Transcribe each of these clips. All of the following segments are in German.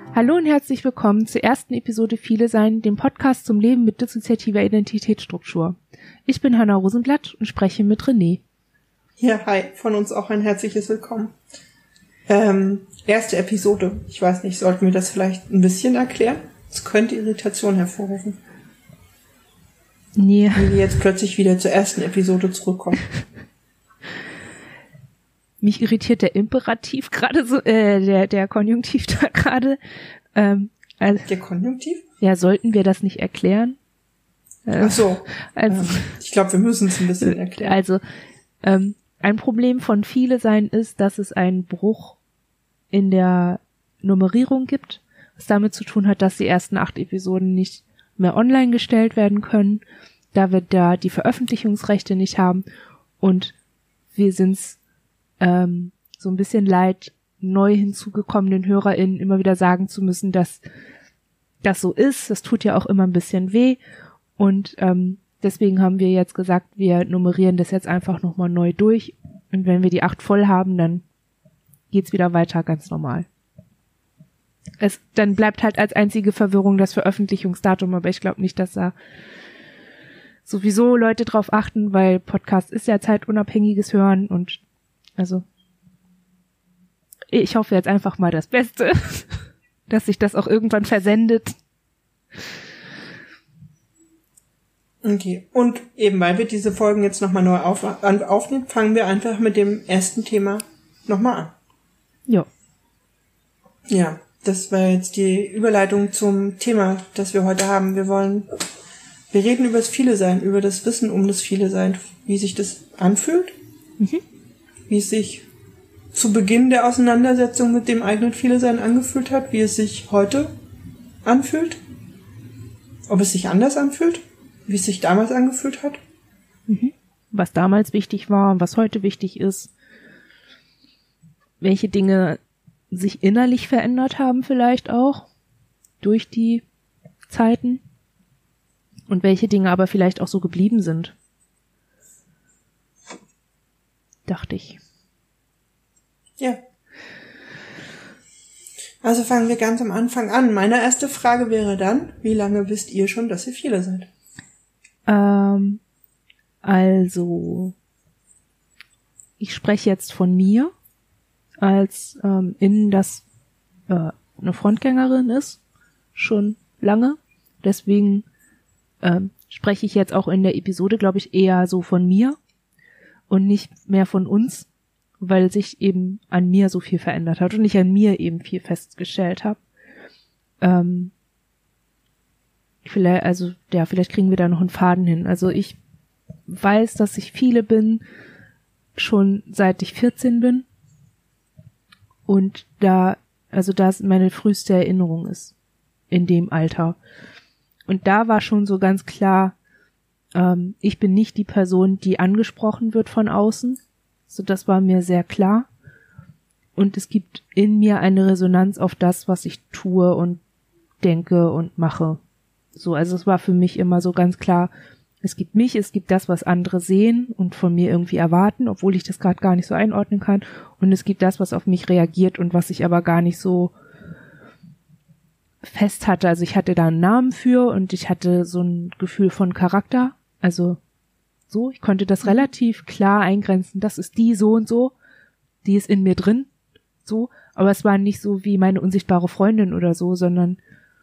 Hallo und herzlich willkommen zur ersten Episode Viele Sein, dem Podcast zum Leben mit dissoziativer Identitätsstruktur. Ich bin Hanna Rosenblatt und spreche mit René. Ja, hi, von uns auch ein herzliches Willkommen. Erste Episode, ich weiß nicht, sollten wir das vielleicht ein bisschen erklären? Es könnte Irritation hervorrufen. Nee. Wenn wir jetzt plötzlich wieder zur ersten Episode zurückkommen. Mich irritiert der Imperativ gerade so, der Konjunktiv da gerade. Also, der Konjunktiv? Ja, sollten wir das nicht erklären? Ach so. Ich glaube, wir müssen es ein bisschen erklären. Also, ein Problem von Viele Sein ist, dass es einen Bruch in der Nummerierung gibt, was damit zu tun hat, dass die ersten 8 Episoden nicht mehr online gestellt werden können, da wir da die Veröffentlichungsrechte nicht haben und wir sind's so ein bisschen leid, neu hinzugekommenen HörerInnen immer wieder sagen zu müssen, dass das so ist. Das tut ja auch immer ein bisschen weh und deswegen haben wir jetzt gesagt, wir nummerieren das jetzt einfach nochmal neu durch und wenn wir die 8 voll haben, dann geht's wieder weiter ganz normal. Dann bleibt halt als einzige Verwirrung das Veröffentlichungsdatum, aber ich glaube nicht, dass da sowieso Leute drauf achten, weil Podcast ist ja zeitunabhängiges Hören und also ich hoffe jetzt einfach mal das Beste, dass sich das auch irgendwann versendet. Okay, und eben weil wir diese Folgen jetzt nochmal neu aufnehmen, fangen wir einfach mit dem ersten Thema nochmal an. Ja. Ja, das war jetzt die Überleitung zum Thema, das wir heute haben. Wir reden über das Viele-Sein, über das Wissen um das Viele-Sein, wie sich das anfühlt, wie es sich zu Beginn der Auseinandersetzung mit dem eigenen Viele-Sein angefühlt hat, wie es sich heute anfühlt, ob es sich anders anfühlt, wie es sich damals angefühlt hat. Was damals wichtig war und was heute wichtig ist. Welche Dinge sich innerlich verändert haben vielleicht auch durch die Zeiten und welche Dinge aber vielleicht auch so geblieben sind. Dachte ich. Ja. Also fangen wir ganz am Anfang an. Meine erste Frage wäre dann, wie lange wisst ihr schon, dass ihr Viele seid? Also, ich spreche jetzt von mir, als innen das eine Frontgängerin ist, schon lange. Deswegen spreche ich jetzt auch in der Episode, glaube ich, eher so von mir und nicht mehr von uns, weil sich eben an mir so viel verändert hat und ich an mir eben viel festgestellt habe. Vielleicht kriegen wir da noch einen Faden hin. Also ich weiß, dass ich Viele bin, schon seit ich 14 bin. Und da es meine früheste Erinnerung ist, in dem Alter. Und da war schon so ganz klar, ich bin nicht die Person, die angesprochen wird von außen. So, das war mir sehr klar. Und es gibt in mir eine Resonanz auf das, was ich tue und denke und mache. So, also es war für mich immer so ganz klar, es gibt mich, es gibt das, was andere sehen und von mir irgendwie erwarten, obwohl ich das gerade gar nicht so einordnen kann. Und es gibt das, was auf mich reagiert und was ich aber gar nicht so fest hatte. Also ich hatte da einen Namen für und ich hatte so ein Gefühl von Charakter. Also so, ich konnte das relativ klar eingrenzen. Das ist die so und so, die ist in mir drin. So, aber es war nicht so wie meine unsichtbare Freundin oder so, sondern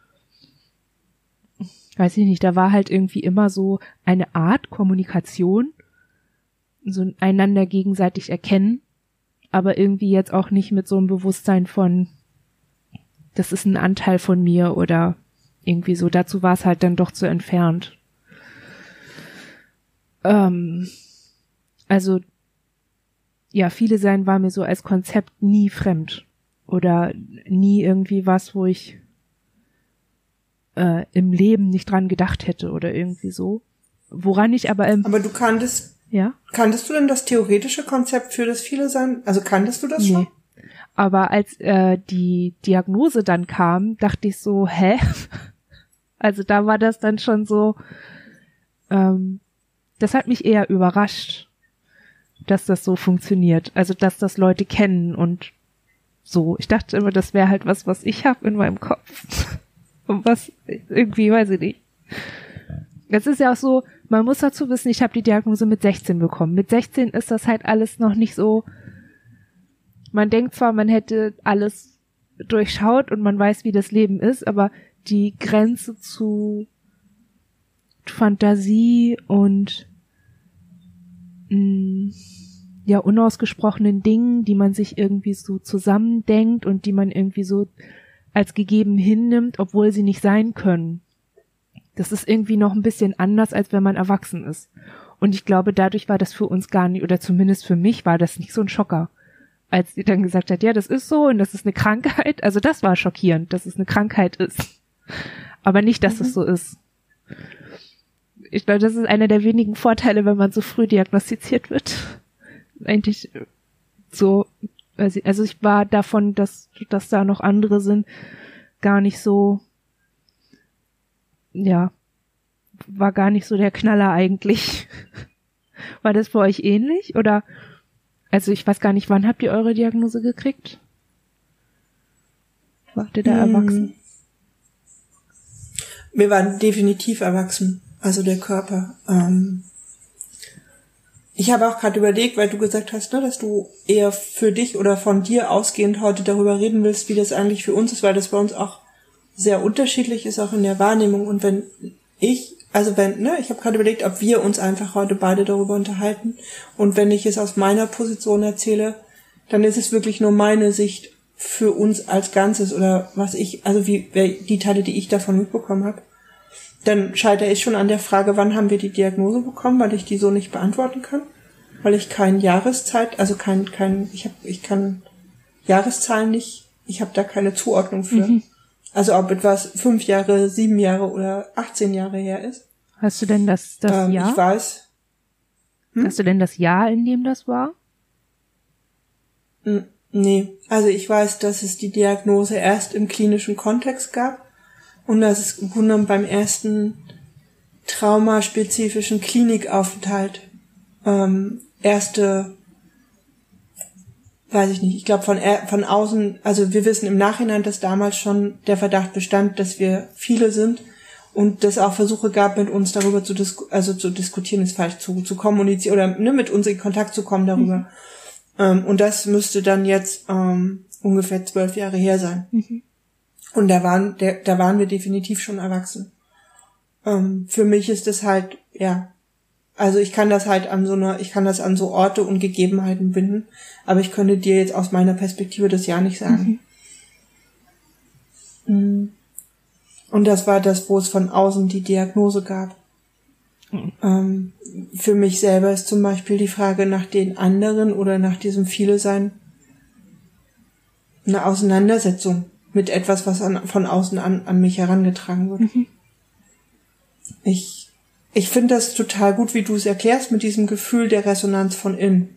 weiß ich nicht, da war halt irgendwie immer so eine Art Kommunikation, so einander gegenseitig erkennen, aber irgendwie jetzt auch nicht mit so einem Bewusstsein von, das ist ein Anteil von mir oder irgendwie so, dazu war es halt dann doch zu entfernt. Also, ja, Viele Sein war mir so als Konzept nie fremd oder nie irgendwie was, wo ich im Leben nicht dran gedacht hätte oder irgendwie so. Woran ich aber Aber du kanntest du denn das theoretische Konzept für das Viele Sein? Also kanntest du das schon? Aber als die Diagnose dann kam, dachte ich so, hä? Also da war das dann schon so, das hat mich eher überrascht, dass das so funktioniert. Also dass das Leute kennen und so. Ich dachte immer, das wäre halt was ich habe in meinem Kopf. Und was irgendwie, weiß ich nicht. Es ist ja auch so, man muss dazu wissen, ich habe die Diagnose mit 16 bekommen. Mit 16 ist das halt alles noch nicht so, man denkt zwar, man hätte alles durchschaut und man weiß, wie das Leben ist, aber die Grenze zu Fantasie und ja, unausgesprochenen Dingen, die man sich irgendwie so zusammendenkt und die man irgendwie so als gegeben hinnimmt, obwohl sie nicht sein können. Das ist irgendwie noch ein bisschen anders, als wenn man erwachsen ist. Und ich glaube, dadurch war das für uns gar nicht, oder zumindest für mich war das nicht so ein Schocker. Als sie dann gesagt hat, ja, das ist so und das ist eine Krankheit. Also das war schockierend, dass es eine Krankheit ist. Aber nicht, dass es so ist. Ich glaube, das ist einer der wenigen Vorteile, wenn man so früh diagnostiziert wird. Eigentlich so, also ich war davon, dass da noch andere sind, gar nicht so, ja, war gar nicht so der Knaller eigentlich. War das bei euch ähnlich? Oder, also ich weiß gar nicht, wann habt ihr eure Diagnose gekriegt? Wart ihr da erwachsen? Wir waren definitiv erwachsen, also der Körper. Ich habe auch gerade überlegt, weil du gesagt hast, ne, dass du eher für dich oder von dir ausgehend heute darüber reden willst, wie das eigentlich für uns ist, weil das bei uns auch sehr unterschiedlich ist, auch in der Wahrnehmung. Und ich habe gerade überlegt, ob wir uns einfach heute beide darüber unterhalten. Und wenn ich es aus meiner Position erzähle, dann ist es wirklich nur meine Sicht für uns als Ganzes oder die Teile, die ich davon mitbekommen habe. Dann scheitere ich schon an der Frage, wann haben wir die Diagnose bekommen, weil ich die so nicht beantworten kann. Weil ich keine Jahreszeit, also ich kann Jahreszahlen nicht, ich habe da keine Zuordnung für. Mhm. Also ob etwas 5 Jahre, 7 Jahre oder 18 Jahre her ist. Hast du denn das Jahr? Ich weiß. Hast du denn das Jahr, in dem das war? Nee, also ich weiß, dass es die Diagnose erst im klinischen Kontext gab und dass es im Grunde genommen beim ersten traumaspezifischen Klinikaufenthalt weiß ich nicht, ich glaube von außen, also wir wissen im Nachhinein, dass damals schon der Verdacht bestand, dass wir viele sind und dass auch Versuche gab, mit uns darüber zu diskutieren, ist falsch, zu kommunizieren oder mit uns in Kontakt zu kommen darüber. Und das müsste dann jetzt ungefähr 12 Jahre her sein. Mhm. Und da waren wir definitiv schon erwachsen. Für mich ist das halt, ja, also ich kann das an so Orte und Gegebenheiten binden, aber ich könnte dir jetzt aus meiner Perspektive das Jahr nicht sagen. Mhm. Und das war das, wo es von außen die Diagnose gab. Mhm. Für mich selber ist zum Beispiel die Frage nach den anderen oder nach diesem Viele-Sein eine Auseinandersetzung mit etwas, was von außen an mich herangetragen wird. Mhm. Ich finde das total gut, wie du es erklärst, mit diesem Gefühl der Resonanz von innen.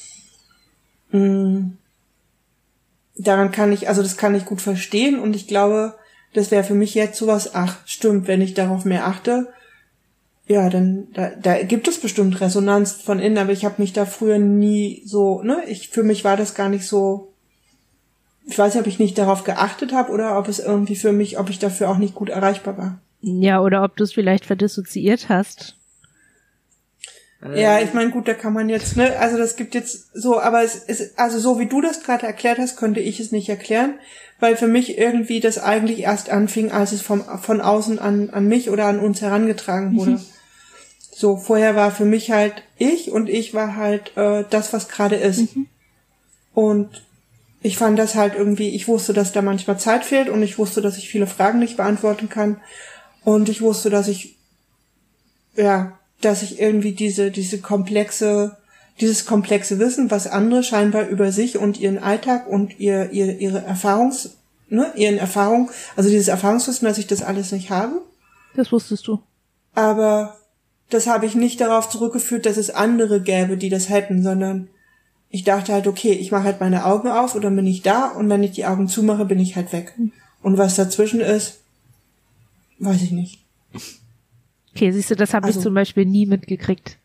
Das kann ich gut verstehen und ich glaube, das wäre für mich jetzt sowas, stimmt, wenn ich darauf mehr achte, ja, dann, da gibt es bestimmt Resonanz von innen, aber ich habe mich da früher nie so, für mich war das gar nicht so, ich weiß nicht, ob ich nicht darauf geachtet habe oder ob es irgendwie ob ich dafür auch nicht gut erreichbar war. Ja, oder ob du es vielleicht verdissoziiert hast. Ja, ich meine, gut, da kann man jetzt, also das gibt jetzt so, aber es ist, also so wie du das gerade erklärt hast, könnte ich es nicht erklären, weil für mich irgendwie das eigentlich erst anfing, als es von außen an mich oder an uns herangetragen wurde. Mhm. So, vorher war für mich halt ich war halt das, was gerade ist. Mhm. Und ich fand das halt irgendwie, ich wusste, dass da manchmal Zeit fehlt und ich wusste, dass ich viele Fragen nicht beantworten kann. Und ich wusste, dass ich irgendwie dieses komplexe Wissen, was andere scheinbar über sich und ihren Alltag und ihre Erfahrungen, also dieses Erfahrungswissen, dass ich das alles nicht habe. Das wusstest du. Aber das habe ich nicht darauf zurückgeführt, dass es andere gäbe, die das hätten, sondern ich dachte halt, okay, ich mache halt meine Augen auf und dann bin ich da und wenn ich die Augen zumache, bin ich halt weg. Und was dazwischen ist, weiß ich nicht. Okay, siehst du, das habe ich zum Beispiel nie mitgekriegt.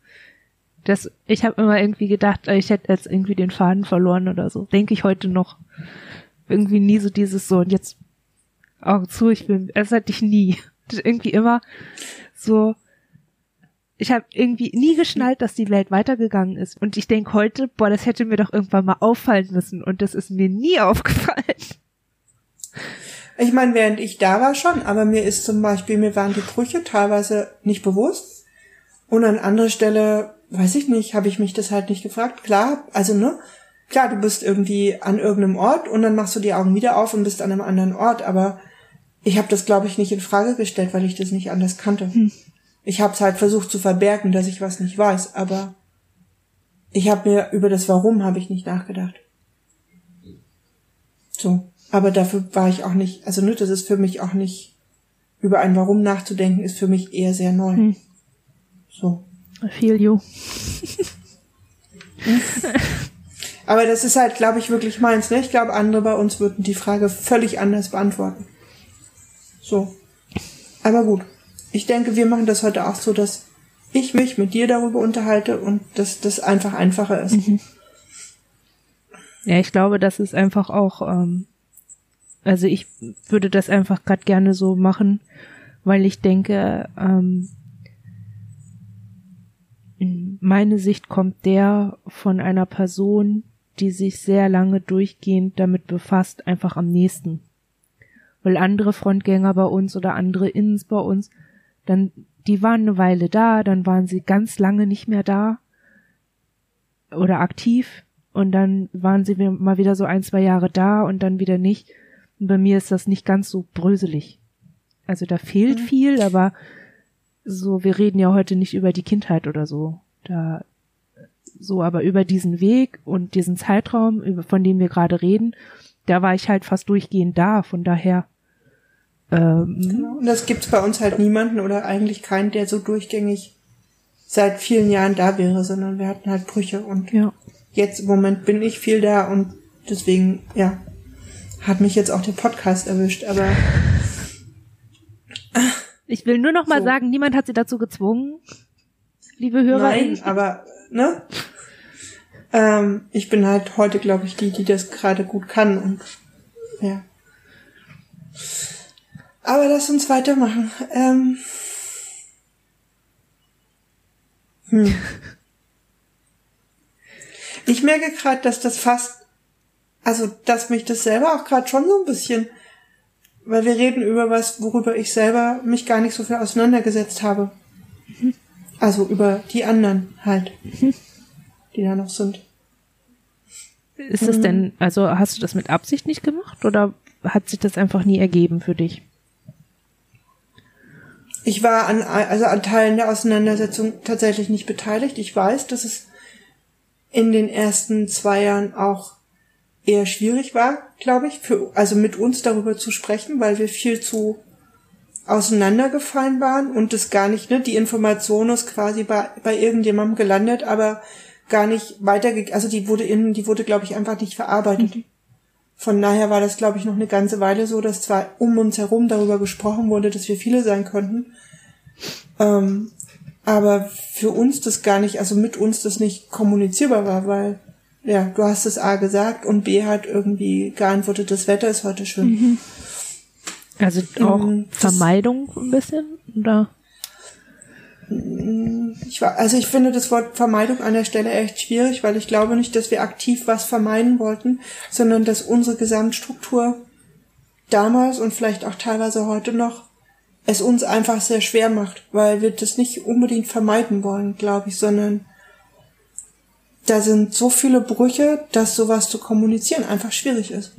Ich habe immer irgendwie gedacht, ich hätte jetzt irgendwie den Faden verloren oder so. Denke ich heute noch. irgendwie nie so dieses so, und jetzt Augen zu, das hatte ich nie. Irgendwie immer so, ich habe irgendwie nie geschnallt, dass die Welt weitergegangen ist. Und ich denke heute, das hätte mir doch irgendwann mal auffallen müssen. Und das ist mir nie aufgefallen. Ich meine, während ich da war schon, aber mir waren die Brüche teilweise nicht bewusst. Und an anderer Stelle, weiß ich nicht, habe ich mich das halt nicht gefragt. Klar, klar, du bist irgendwie an irgendeinem Ort und dann machst du die Augen wieder auf und bist an einem anderen Ort. Aber ich habe das, glaube ich, nicht in Frage gestellt, weil ich das nicht anders kannte. Ich habe es halt versucht zu verbergen, dass ich was nicht weiß, aber über das Warum habe ich nicht nachgedacht. So, aber dafür war ich auch nicht, das ist für mich auch nicht, über ein Warum nachzudenken, ist für mich eher sehr neu. So. I feel you. Aber das ist halt, glaube ich, wirklich meins, ne? Ich glaube, andere bei uns würden die Frage völlig anders beantworten. So. Aber gut. Ich denke, wir machen das heute auch so, dass ich mich mit dir darüber unterhalte und dass das einfach einfacher ist. Ja, ich glaube, das ist einfach auch, ich würde das einfach gerade gerne so machen, weil ich denke, meine Sicht kommt der von einer Person, die sich sehr lange durchgehend damit befasst, einfach am nächsten. Weil andere Frontgänger bei uns oder andere Inns bei uns, die waren eine Weile da, dann waren sie ganz lange nicht mehr da oder aktiv und dann waren sie mal wieder so 1-2 Jahre da und dann wieder nicht. Und bei mir ist das nicht ganz so bröselig. Also da fehlt viel, aber so, wir reden ja heute nicht über die Kindheit oder so. Aber über diesen Weg und diesen Zeitraum, von dem wir gerade reden, da war ich halt fast durchgehend da, von daher. Genau. Und das gibt's bei uns halt niemanden oder eigentlich keinen, der so durchgängig seit vielen Jahren da wäre, sondern wir hatten halt Brüche und jetzt im Moment bin ich viel da und deswegen, hat mich jetzt auch der Podcast erwischt, aber ich will nur noch mal sagen, niemand hat sie dazu gezwungen, liebe HörerInnen. Nein, aber, ich bin halt heute, glaube ich, die das gerade gut kann und, ja. Aber lass uns weitermachen. Ich merke gerade, dass dass mich das selber auch gerade schon so ein bisschen, weil wir reden über was, worüber ich selber mich gar nicht so viel auseinandergesetzt habe. Also über die anderen halt, die da noch sind. Ist das denn, hast du das mit Absicht nicht gemacht oder hat sich das einfach nie ergeben für dich? Ich war an Teilen der Auseinandersetzung tatsächlich nicht beteiligt. Ich weiß, dass es in den ersten 2 Jahren auch eher schwierig war, glaube ich, mit uns darüber zu sprechen, weil wir viel zu auseinandergefallen waren und es gar nicht, die Information ist quasi bei irgendjemandem gelandet, aber gar nicht weitergegangen, die wurde, glaube ich, einfach nicht verarbeitet. Von daher war das, glaube ich, noch eine ganze Weile so, dass zwar um uns herum darüber gesprochen wurde, dass wir viele sein könnten, aber für uns das gar nicht, mit uns das nicht kommunizierbar war, weil, du hast es A gesagt und B hat irgendwie geantwortet, das Wetter ist heute schön. Also auch Vermeidung ein bisschen, oder? Ich finde das Wort Vermeidung an der Stelle echt schwierig, weil ich glaube nicht, dass wir aktiv was vermeiden wollten, sondern dass unsere Gesamtstruktur damals und vielleicht auch teilweise heute noch es uns einfach sehr schwer macht, weil wir das nicht unbedingt vermeiden wollen, glaube ich, sondern da sind so viele Brüche, dass sowas zu kommunizieren einfach schwierig ist.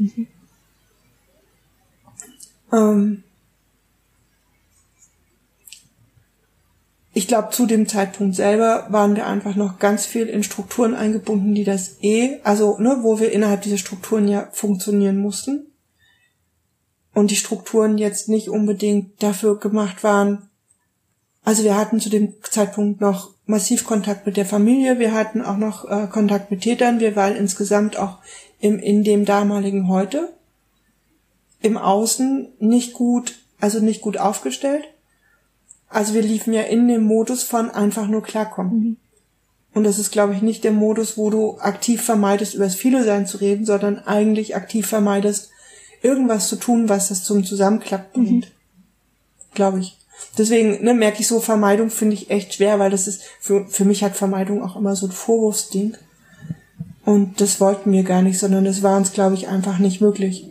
Ich glaube, zu dem Zeitpunkt selber waren wir einfach noch ganz viel in Strukturen eingebunden, die das wo wir innerhalb dieser Strukturen ja funktionieren mussten. Und die Strukturen jetzt nicht unbedingt dafür gemacht waren. Also wir hatten zu dem Zeitpunkt noch massiv Kontakt mit der Familie, wir hatten auch noch Kontakt mit Tätern, wir waren insgesamt auch in dem damaligen Heute im Außen nicht gut aufgestellt. Also wir liefen ja in dem Modus von einfach nur klarkommen. Und das ist, glaube ich, nicht der Modus, wo du aktiv vermeidest, über das Viele-Sein zu reden, sondern eigentlich aktiv vermeidest, irgendwas zu tun, was das zum Zusammenklappen bringt. Glaube ich. Deswegen merke ich so, Vermeidung finde ich echt schwer, weil das ist, für mich hat Vermeidung auch immer so ein Vorwurfsding. Und das wollten wir gar nicht, sondern das war uns, glaube ich, einfach nicht möglich.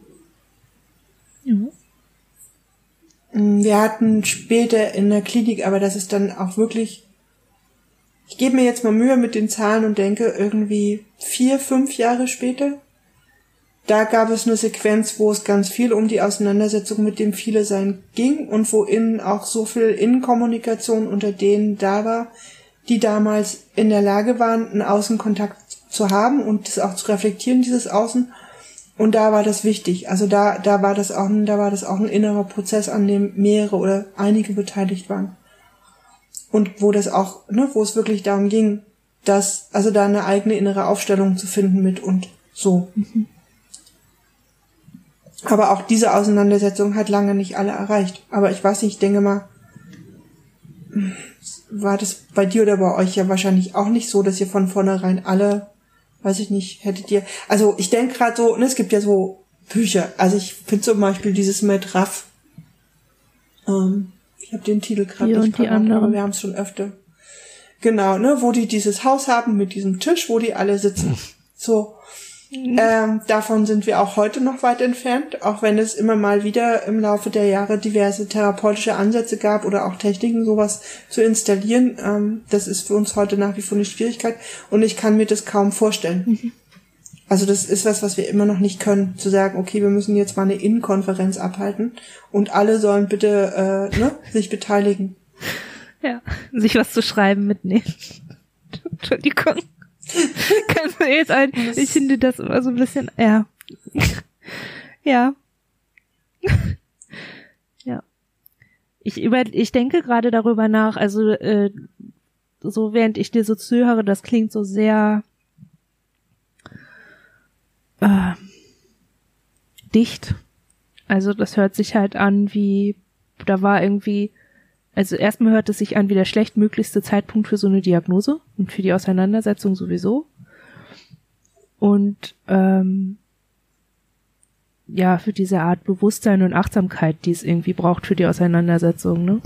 Mhm. Wir hatten später in der Klinik, aber das ist dann auch wirklich, ich gebe mir jetzt mal Mühe mit den Zahlen und denke irgendwie 4, 5 Jahre später, da gab es eine Sequenz, wo es ganz viel um die Auseinandersetzung mit dem Viele-Sein ging und wo innen auch so viel Innenkommunikation unter denen da war, die damals in der Lage waren, einen Außenkontakt zu haben und das auch zu reflektieren, dieses Außen. Und da war das wichtig. Also da war das auch ein innerer Prozess, an dem mehrere oder einige beteiligt waren. Und wo das auch, wo es wirklich darum ging, also da eine eigene innere Aufstellung zu finden mit und so. Mhm. Aber auch diese Auseinandersetzung hat lange nicht alle erreicht. Aber ich weiß nicht, ich denke mal, war das bei dir oder bei euch ja wahrscheinlich auch nicht so, dass ihr von vornherein alle, weiß ich nicht, hättet ihr, also ich denke gerade so, es gibt ja so Bücher, also ich finde zum Beispiel dieses mit Raff, ich habe den Titel gerade nicht parat, aber wir haben es schon öfter. Genau, wo die dieses Haus haben mit diesem Tisch, wo die alle sitzen. So. Davon sind wir auch heute noch weit entfernt, auch wenn es immer mal wieder im Laufe der Jahre diverse therapeutische Ansätze gab oder auch Techniken, sowas zu installieren. Das ist für uns heute nach wie vor eine Schwierigkeit und ich kann mir das kaum vorstellen. Mhm. Also das ist was wir immer noch nicht können, zu sagen, okay, wir müssen jetzt mal eine Innenkonferenz abhalten und alle sollen bitte sich beteiligen. Ja, sich was zu schreiben mitnehmen. Entschuldigung. Kannst du jetzt ich finde das immer so ein bisschen, ja. Ja. Ja. Ich denke gerade darüber nach, also so während ich dir so zuhöre, das klingt so sehr dicht. Also das hört sich halt an wie, da war irgendwie, also erstmal hört es sich an wie der schlechtmöglichste Zeitpunkt für so eine Diagnose und für die Auseinandersetzung sowieso. Und ja, für diese Art Bewusstsein und Achtsamkeit, die es irgendwie braucht für die Auseinandersetzung, ne?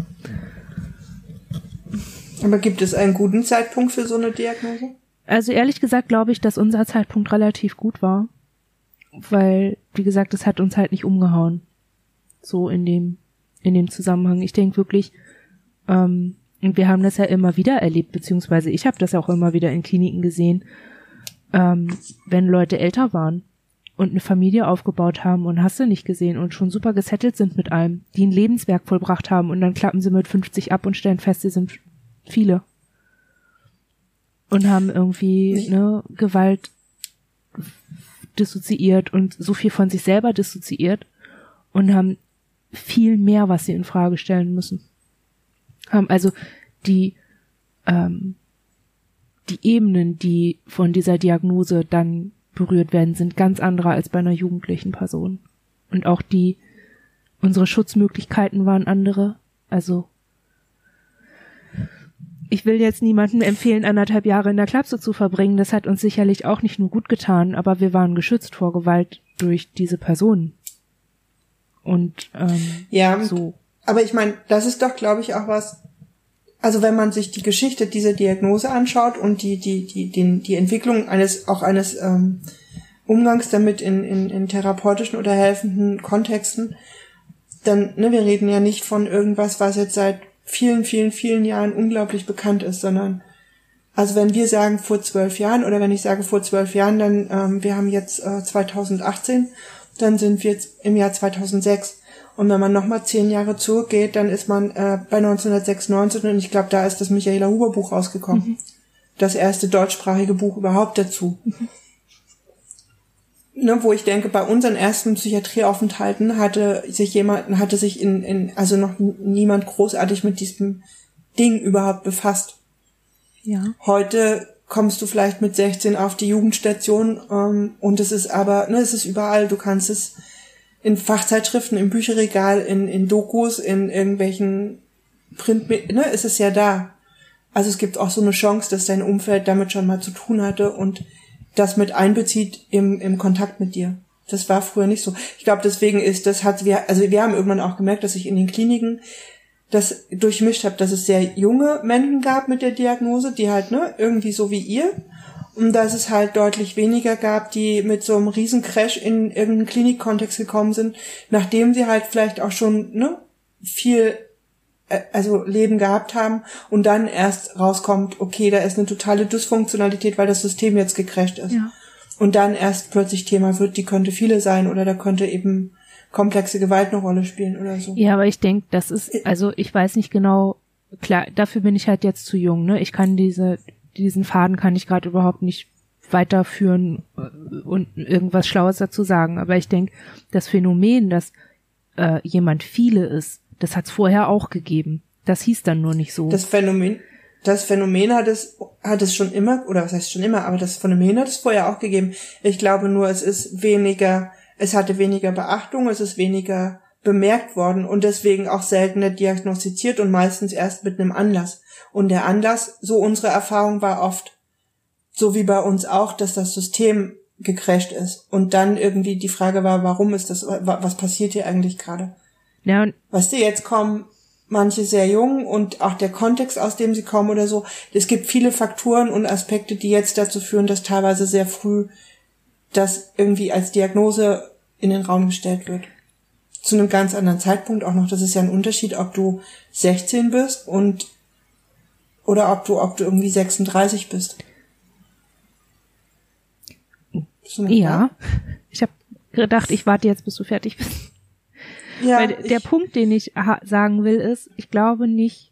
Aber gibt es einen guten Zeitpunkt für so eine Diagnose? Also ehrlich gesagt glaube ich, dass unser Zeitpunkt relativ gut war. Weil, wie gesagt, es hat uns halt nicht umgehauen. So in dem Zusammenhang. Ich denke wirklich, und wir haben das ja immer wieder erlebt, beziehungsweise ich habe das ja auch immer wieder in Kliniken gesehen, wenn Leute älter waren und eine Familie aufgebaut haben und hast du nicht gesehen und schon super gesettelt sind mit allem, die ein Lebenswerk vollbracht haben und dann klappen sie mit 50 ab und stellen fest, sie sind viele. Und haben irgendwie Gewalt dissoziiert und so viel von sich selber dissoziiert und haben viel mehr, was sie in Frage stellen müssen. Haben also die Ebenen, die von dieser Diagnose dann berührt werden, sind ganz andere als bei einer jugendlichen Person. Und auch unsere Schutzmöglichkeiten waren andere. Also ich will jetzt niemandem empfehlen, 1,5 Jahre in der Klapse zu verbringen. Das hat uns sicherlich auch nicht nur gut getan, aber wir waren geschützt vor Gewalt durch diese Personen. Und ja, so. Aber ich meine, das ist doch, glaube ich, auch was. Also wenn man sich die Geschichte dieser Diagnose anschaut und die Entwicklung eines Umgangs damit in therapeutischen oder helfenden Kontexten, dann, wir reden ja nicht von irgendwas, was jetzt seit vielen, vielen, vielen Jahren unglaublich bekannt ist, sondern, also wenn wir sagen vor 12 Jahren oder wenn ich sage vor 12 Jahren, dann, wir haben jetzt 2018, dann sind wir jetzt im Jahr 2006. Und wenn man nochmal 10 Jahre zurückgeht, dann ist man bei 1996 und ich glaube, da ist das Michaela Huber Buch rausgekommen. Mhm. Das erste deutschsprachige Buch überhaupt dazu. Mhm. Wo ich denke, bei unseren ersten Psychiatrieaufenthalten hatte sich also noch niemand großartig mit diesem Ding überhaupt befasst. Ja. Heute kommst du vielleicht mit 16 auf die Jugendstation und es ist aber, es ist überall, du kannst es in Fachzeitschriften, im Bücherregal, in Dokus, in irgendwelchen Print, ist es ja da. Also es gibt auch so eine Chance, dass dein Umfeld damit schon mal zu tun hatte und das mit einbezieht im Kontakt mit dir. Das war früher nicht so. Ich glaube, deswegen wir haben irgendwann auch gemerkt, dass ich in den Kliniken das durchmischt habe, dass es sehr junge Menschen gab mit der Diagnose, die halt, irgendwie so wie ihr. Und dass es halt deutlich weniger gab, die mit so einem riesen Crash in irgendeinen Klinikkontext gekommen sind, nachdem sie halt vielleicht auch schon, viel, Leben gehabt haben und dann erst rauskommt, okay, da ist eine totale Dysfunktionalität, weil das System jetzt gecrasht ist. Ja. Und dann erst plötzlich Thema wird, die könnte viele sein oder da könnte eben komplexe Gewalt eine Rolle spielen oder so. Ja, aber ich denke, das ist, also ich weiß nicht genau, klar, dafür bin ich halt jetzt zu jung, ne? Ich kann diesen Faden kann ich gerade überhaupt nicht weiterführen und irgendwas Schlaues dazu sagen. Aber ich denke, das Phänomen, dass jemand viele ist, das hat es vorher auch gegeben. Das hieß dann nur nicht so. Das Phänomen hat es schon immer, oder was heißt schon immer, aber das Phänomen hat es vorher auch gegeben. Ich glaube nur, es hatte weniger Beachtung, es ist weniger bemerkt worden und deswegen auch seltener diagnostiziert und meistens erst mit einem Anlass. Und der Anlass, so unsere Erfahrung war oft, so wie bei uns auch, dass das System gecrasht ist. Und dann irgendwie die Frage war, warum ist das, was passiert hier eigentlich gerade? Ja, Weißt du, jetzt kommen manche sehr jung und auch der Kontext, aus dem sie kommen oder so. Es gibt viele Faktoren und Aspekte, die jetzt dazu führen, dass teilweise sehr früh das irgendwie als Diagnose in den Raum gestellt wird. Zu einem ganz anderen Zeitpunkt auch noch. Das ist ja ein Unterschied, ob du 16 bist oder ob du irgendwie 36 bist. Ja. Ich habe gedacht, ich warte jetzt, bis du fertig bist. Ja, weil der Punkt, den ich sagen will, ist, ich glaube nicht,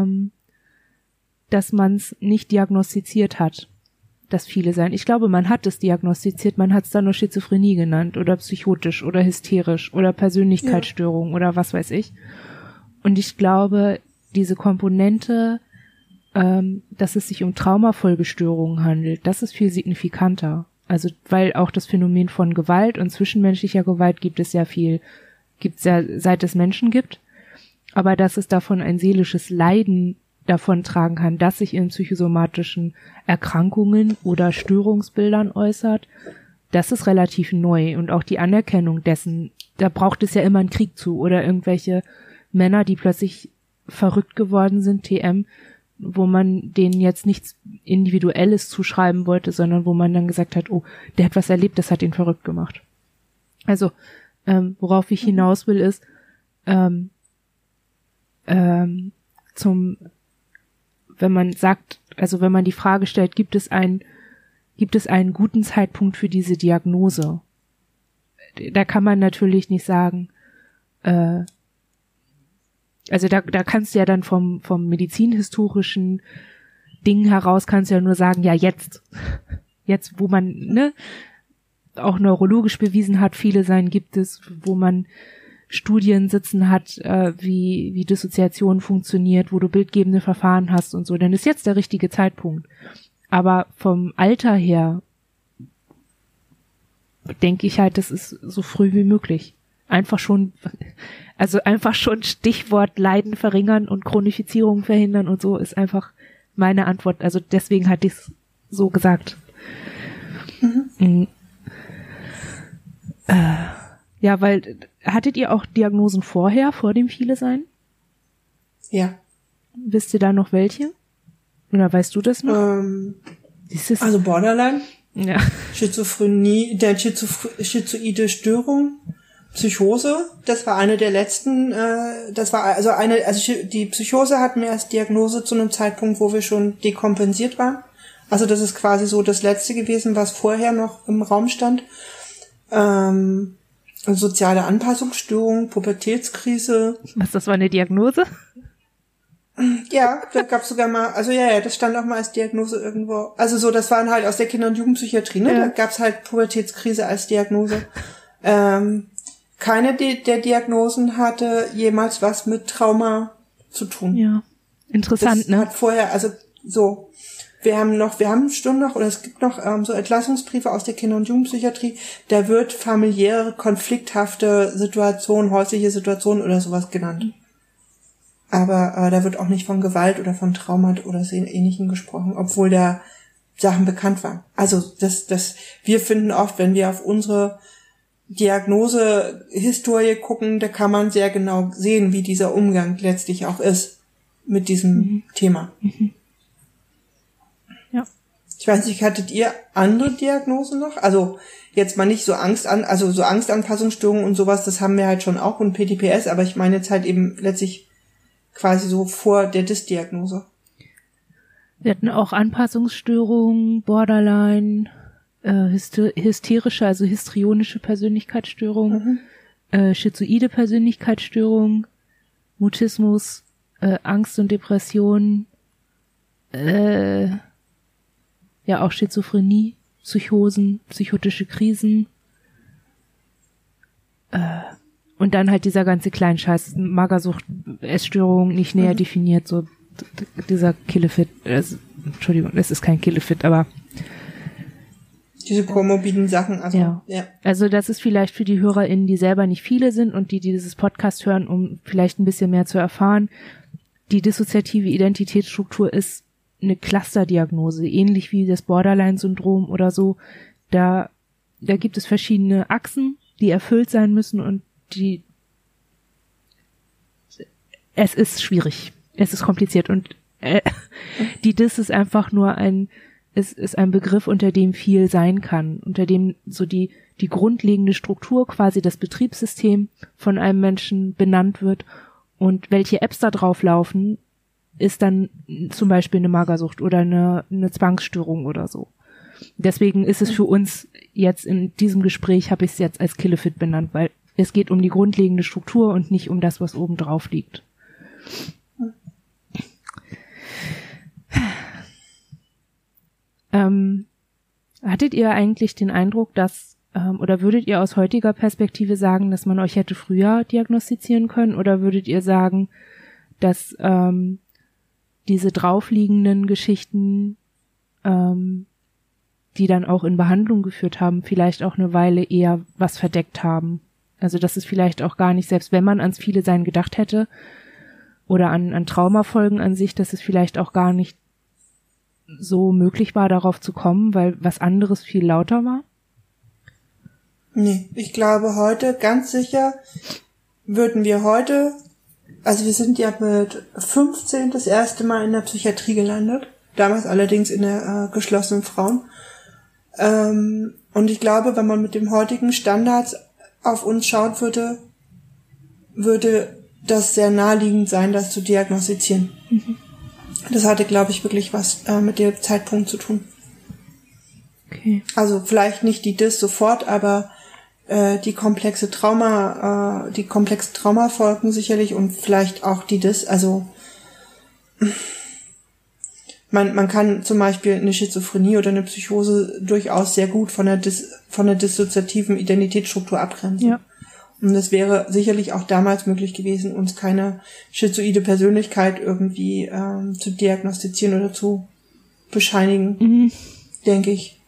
dass man es nicht diagnostiziert hat, dass viele sein. Ich glaube, man hat es diagnostiziert, man hat es dann nur Schizophrenie genannt oder psychotisch oder hysterisch oder Persönlichkeitsstörung oder was weiß ich. Und ich glaube, diese Komponente, dass es sich um Traumafolgestörungen handelt, das ist viel signifikanter. Also, weil auch das Phänomen von Gewalt und zwischenmenschlicher Gewalt gibt es ja seit es Menschen gibt, aber dass es davon ein seelisches Leiden davon tragen kann, das sich in psychosomatischen Erkrankungen oder Störungsbildern äußert, das ist relativ neu und auch die Anerkennung dessen, da braucht es ja immer einen Krieg zu oder irgendwelche Männer, die plötzlich verrückt geworden sind, TM, wo man denen jetzt nichts Individuelles zuschreiben wollte, sondern wo man dann gesagt hat, oh, der hat was erlebt, das hat ihn verrückt gemacht. Also, worauf ich hinaus will, ist wenn man sagt, also wenn man die Frage stellt, gibt es einen guten Zeitpunkt für diese Diagnose? Da kann man natürlich nicht sagen, also da kannst du ja dann vom medizinhistorischen Ding heraus kannst du ja nur sagen, ja jetzt, wo man, auch neurologisch bewiesen hat, viele sein gibt es, wo man Studien sitzen hat, wie Dissoziation funktioniert, wo du bildgebende Verfahren hast und so, dann ist jetzt der richtige Zeitpunkt. Aber vom Alter her denke ich halt, das ist so früh wie möglich. Einfach schon Stichwort Leiden verringern und Chronifizierung verhindern und so ist einfach meine Antwort. Also deswegen hatte ich es so gesagt. Mhm. Ja, weil, hattet ihr auch Diagnosen vor dem Viele-Sein? Ja. Wisst ihr da noch welche? Oder weißt du das noch? Also Borderline, ja. Schizophrenie, schizoide Störung, Psychose, das war eine der letzten, die Psychose hatten wir als Diagnose zu einem Zeitpunkt, wo wir schon dekompensiert waren. Also das ist quasi so das letzte gewesen, was vorher noch im Raum stand. Soziale Anpassungsstörung, Pubertätskrise. Was, das war eine Diagnose? Ja, da gab's sogar mal, also ja, das stand auch mal als Diagnose irgendwo. Also so, das waren halt aus der Kinder- und Jugendpsychiatrie, ne? Ja. Da gab's halt Pubertätskrise als Diagnose. Keine der Diagnosen hatte jemals was mit Trauma zu tun. Ja, interessant, das ne? Hat vorher, also so, wir haben schon noch, oder es gibt noch so Entlassungsbriefe aus der Kinder- und Jugendpsychiatrie, da wird familiäre, konflikthafte Situation, häusliche Situation oder sowas genannt. Aber da wird auch nicht von Gewalt oder von Trauma oder so Ähnlichem gesprochen, obwohl da Sachen bekannt waren. Also wir finden oft, wenn wir auf unsere Diagnosehistorie gucken, da kann man sehr genau sehen, wie dieser Umgang letztlich auch ist mit diesem Thema. Ja. Ich weiß nicht, hattet ihr andere Diagnosen noch? Also jetzt mal nicht so so Angstanpassungsstörungen und sowas, das haben wir halt schon auch und PTPS, aber ich meine jetzt halt eben letztlich quasi so vor der Dysdiagnose. Wir hatten auch Anpassungsstörungen, Borderline, hysterische, also histrionische Persönlichkeitsstörung, schizoide Persönlichkeitsstörung, Mutismus, Angst und Depression, ja auch Schizophrenie, Psychosen, psychotische Krisen, und dann halt dieser ganze Kleinscheiß, Magersucht, Essstörung, nicht näher definiert, so dieser Killefit, Entschuldigung, es ist kein Killefit, aber diese komorbiden Sachen, also, ja. Also das ist vielleicht für die HörerInnen, die selber nicht viele sind und die dieses Podcast hören, um vielleicht ein bisschen mehr zu erfahren. Die dissoziative Identitätsstruktur ist eine Clusterdiagnose, ähnlich wie das Borderline-Syndrom oder so. Da gibt es verschiedene Achsen, die erfüllt sein müssen und es ist schwierig, es ist kompliziert und die Dis ist einfach nur es ist ein Begriff, unter dem viel sein kann, unter dem so die grundlegende Struktur, quasi das Betriebssystem von einem Menschen benannt wird und welche Apps da drauf laufen, ist dann zum Beispiel eine Magersucht oder eine Zwangsstörung oder so. Deswegen ist es für uns jetzt in diesem Gespräch, habe ich es jetzt als Killefit benannt, weil es geht um die grundlegende Struktur und nicht um das, was oben drauf liegt. Hattet ihr eigentlich den Eindruck, dass, oder würdet ihr aus heutiger Perspektive sagen, dass man euch hätte früher diagnostizieren können, oder würdet ihr sagen, dass diese draufliegenden Geschichten, die dann auch in Behandlung geführt haben, vielleicht auch eine Weile eher was verdeckt haben? Also dass es vielleicht auch gar nicht, selbst wenn man ans viele Sein gedacht hätte oder an Traumafolgen an sich, dass es vielleicht auch gar nicht so möglich war, darauf zu kommen, weil was anderes viel lauter war? Nee, ich glaube heute, ganz sicher, würden wir heute, also wir sind ja mit 15 das erste Mal in der Psychiatrie gelandet, damals allerdings in der geschlossenen Frauen. Und ich glaube, wenn man mit dem heutigen Standards auf uns schaut würde das sehr naheliegend sein, das zu diagnostizieren. Das hatte, glaube ich, wirklich was mit dem Zeitpunkt zu tun. Okay. Also vielleicht nicht die Dis sofort, aber die komplexe Traumafolgen sicherlich und vielleicht auch die Dis. Also man kann zum Beispiel eine Schizophrenie oder eine Psychose durchaus sehr gut von der dissoziativen Identitätsstruktur abgrenzen. Ja. Und es wäre sicherlich auch damals möglich gewesen, uns keine schizoide Persönlichkeit irgendwie zu diagnostizieren oder zu bescheinigen, denke ich.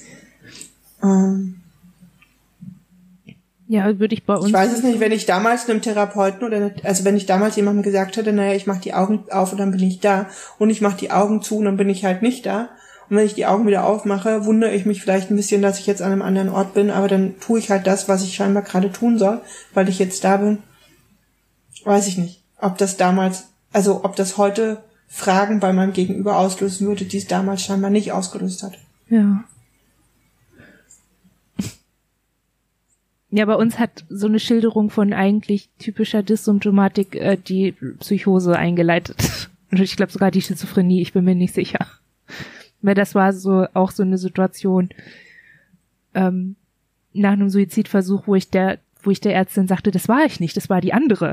Ja, würde ich bei uns... Ich weiß es nicht, wenn ich damals einem Therapeuten wenn ich damals jemandem gesagt hätte, naja, ich mache die Augen auf und dann bin ich da und ich mache die Augen zu und dann bin ich halt nicht da. Und wenn ich die Augen wieder aufmache, wundere ich mich vielleicht ein bisschen, dass ich jetzt an einem anderen Ort bin, aber dann tue ich halt das, was ich scheinbar gerade tun soll, weil ich jetzt da bin. Weiß ich nicht, ob das heute Fragen bei meinem Gegenüber auslösen würde, die es damals scheinbar nicht ausgelöst hat. Ja. Ja, bei uns hat so eine Schilderung von eigentlich typischer Dyssymptomatik die Psychose eingeleitet. Und ich glaube sogar die Schizophrenie, ich bin mir nicht sicher. Weil das war so auch so eine Situation nach einem Suizidversuch, wo ich der Ärztin sagte, das war ich nicht, das war die andere.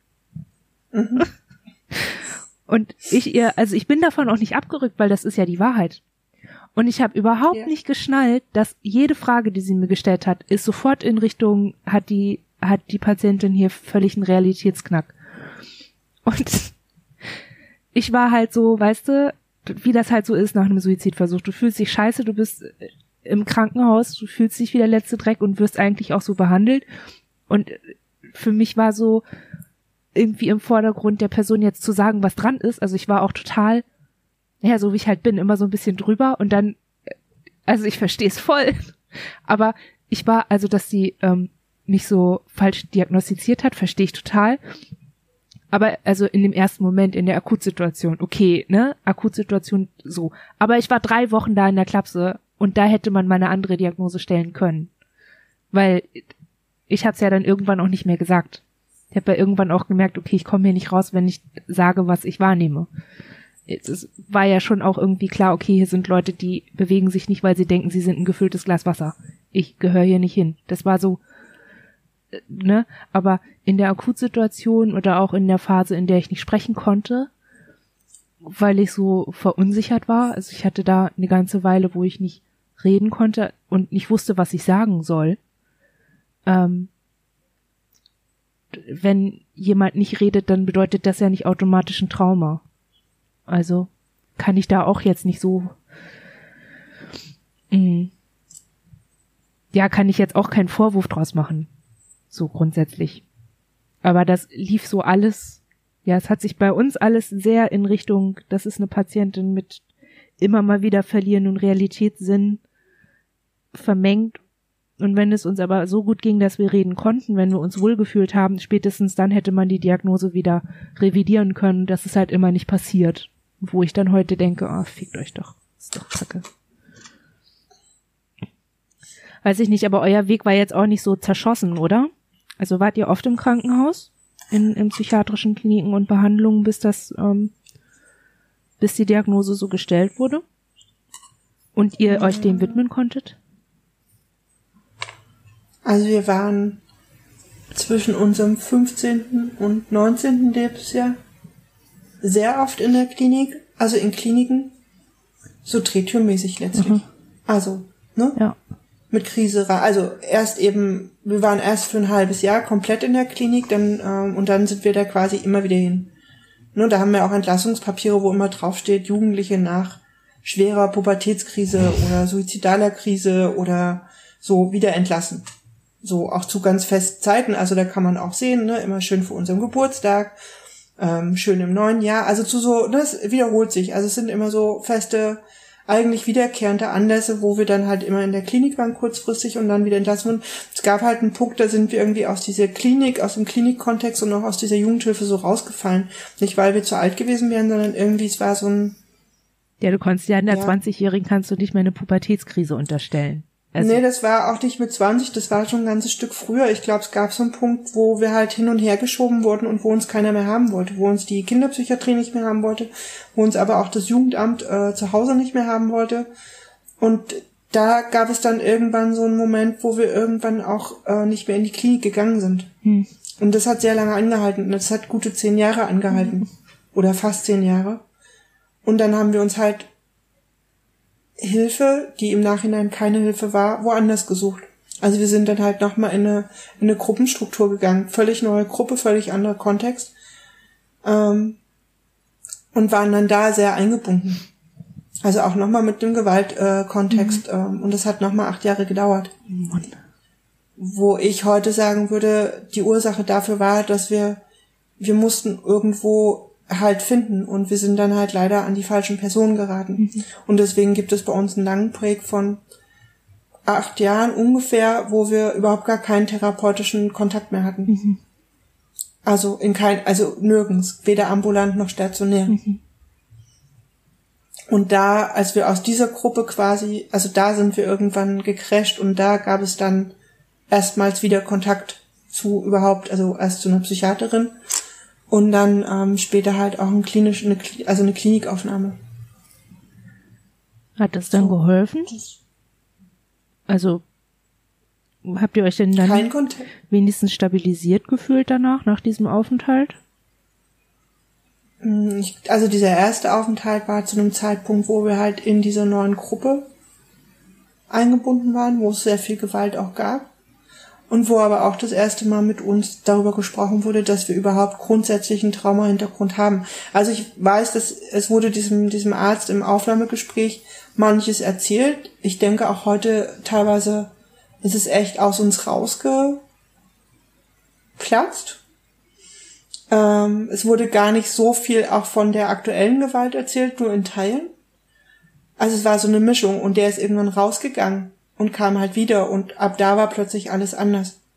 Und ich bin davon auch nicht abgerückt, weil das ist ja die Wahrheit. Und ich habe überhaupt nicht geschnallt, dass jede Frage, die sie mir gestellt hat, ist sofort in Richtung, hat die Patientin hier völlig einen Realitätsknack. Und ich war halt so, weißt du, wie das halt so ist nach einem Suizidversuch. Du fühlst dich scheiße, du bist im Krankenhaus, du fühlst dich wie der letzte Dreck und wirst eigentlich auch so behandelt. Und für mich war so irgendwie im Vordergrund der Person jetzt zu sagen, was dran ist. Also ich war auch total, ja, so wie ich halt bin, immer so ein bisschen drüber und dann, also ich verstehe es voll, aber ich war, also dass sie nicht so falsch diagnostiziert hat, verstehe ich total. Aber also in dem ersten Moment, in der Akutsituation, okay, ne, Akutsituation so. Aber ich war 3 Wochen da in der Klapse und da hätte man mal eine andere Diagnose stellen können. Weil ich hab's ja dann irgendwann auch nicht mehr gesagt. Ich habe ja irgendwann auch gemerkt, okay, ich komme hier nicht raus, wenn ich sage, was ich wahrnehme. Es war ja schon auch irgendwie klar, okay, hier sind Leute, die bewegen sich nicht, weil sie denken, sie sind ein gefülltes Glas Wasser. Ich gehöre hier nicht hin. Das war so, ne, aber in der Akutsituation oder auch in der Phase, in der ich nicht sprechen konnte, weil ich so verunsichert war, also ich hatte da eine ganze Weile, wo ich nicht reden konnte und nicht wusste, was ich sagen soll. Wenn jemand nicht redet, dann bedeutet das ja nicht automatisch ein Trauma. Also kann ich da auch jetzt nicht so, ja, kann ich jetzt auch keinen Vorwurf draus machen. So grundsätzlich. Aber das lief so alles, ja, es hat sich bei uns alles sehr in Richtung, das ist eine Patientin mit immer mal wieder verlieren und Realitätssinn vermengt. Und wenn es uns aber so gut ging, dass wir reden konnten, wenn wir uns wohlgefühlt haben, spätestens dann hätte man die Diagnose wieder revidieren können. Das ist halt immer nicht passiert. Wo ich dann heute denke, fickt euch doch. Ist doch kacke. Weiß ich nicht, aber euer Weg war jetzt auch nicht so zerschossen, oder? Also wart ihr oft im Krankenhaus, in psychiatrischen Kliniken und Behandlungen, bis die Diagnose so gestellt wurde? Und ihr euch dem widmen konntet? Also wir waren zwischen unserem 15. und 19. Lebensjahr sehr oft in der Klinik, also in Kliniken, so drehtürmäßig letztlich. Also, ne? Ja. Mit Krise, also wir waren erst für ein halbes Jahr komplett in der Klinik, und dann sind wir da quasi immer wieder hin. Ne, da haben wir auch Entlassungspapiere, wo immer draufsteht, Jugendliche nach schwerer Pubertätskrise oder suizidaler Krise oder so wieder entlassen. So auch zu ganz festen Zeiten, also da kann man auch sehen, ne, immer schön für unseren Geburtstag, schön im neuen Jahr, also das wiederholt sich, also es sind immer so feste, eigentlich wiederkehrende Anlässe, wo wir dann halt immer in der Klinik waren kurzfristig und dann wieder entlassen wurden. Es gab halt einen Punkt, da sind wir irgendwie aus dieser Klinik, aus dem Klinikkontext und auch aus dieser Jugendhilfe so rausgefallen. Nicht, weil wir zu alt gewesen wären, sondern irgendwie, es war so ein... Ja, du konntest ja in der 20-Jährigen kannst du nicht mehr eine Pubertätskrise unterstellen. Also nee, das war auch nicht mit 20, das war schon ein ganzes Stück früher. Ich glaube, es gab so einen Punkt, wo wir halt hin und her geschoben wurden und wo uns keiner mehr haben wollte, wo uns die Kinderpsychiatrie nicht mehr haben wollte, wo uns aber auch das Jugendamt zu Hause nicht mehr haben wollte. Und da gab es dann irgendwann so einen Moment, wo wir irgendwann auch nicht mehr in die Klinik gegangen sind. Und das hat sehr lange angehalten. Und das hat gute 10 Jahre angehalten. Oder fast 10 Jahre. Und dann haben wir uns halt Hilfe, die im Nachhinein keine Hilfe war, woanders gesucht. Also wir sind dann halt nochmal in eine Gruppenstruktur gegangen. Völlig neue Gruppe, völlig anderer Kontext. Und waren dann da sehr eingebunden. Also auch nochmal mit dem Gewaltkontext. Und das hat nochmal 8 Jahre gedauert. Wo ich heute sagen würde, die Ursache dafür war, dass wir mussten irgendwo halt finden und wir sind dann halt leider an die falschen Personen geraten. Und deswegen gibt es bei uns einen langen Break von 8 Jahren ungefähr, wo wir überhaupt gar keinen therapeutischen Kontakt mehr hatten. Also nirgends, weder ambulant noch stationär. Und da, als wir aus dieser Gruppe quasi, also da sind wir irgendwann gecrasht und da gab es dann erstmals wieder Kontakt zu überhaupt, also erst zu einer Psychiaterin. Und dann später halt auch eine Klinikaufnahme. Hat das dann geholfen? Also habt ihr euch denn dann wenigstens stabilisiert gefühlt danach, nach diesem Aufenthalt? Also dieser erste Aufenthalt war zu einem Zeitpunkt, wo wir halt in dieser neuen Gruppe eingebunden waren, wo es sehr viel Gewalt auch gab. Und wo aber auch das erste Mal mit uns darüber gesprochen wurde, dass wir überhaupt grundsätzlich einen Trauma-Hintergrund haben. Also ich weiß, dass es wurde diesem Arzt im Aufnahmegespräch manches erzählt. Ich denke auch heute teilweise ist es echt aus uns rausgeplatzt. Es wurde gar nicht so viel auch von der aktuellen Gewalt erzählt, nur in Teilen. Also es war so eine Mischung und der ist irgendwann rausgegangen und kam halt wieder und ab da war plötzlich alles anders.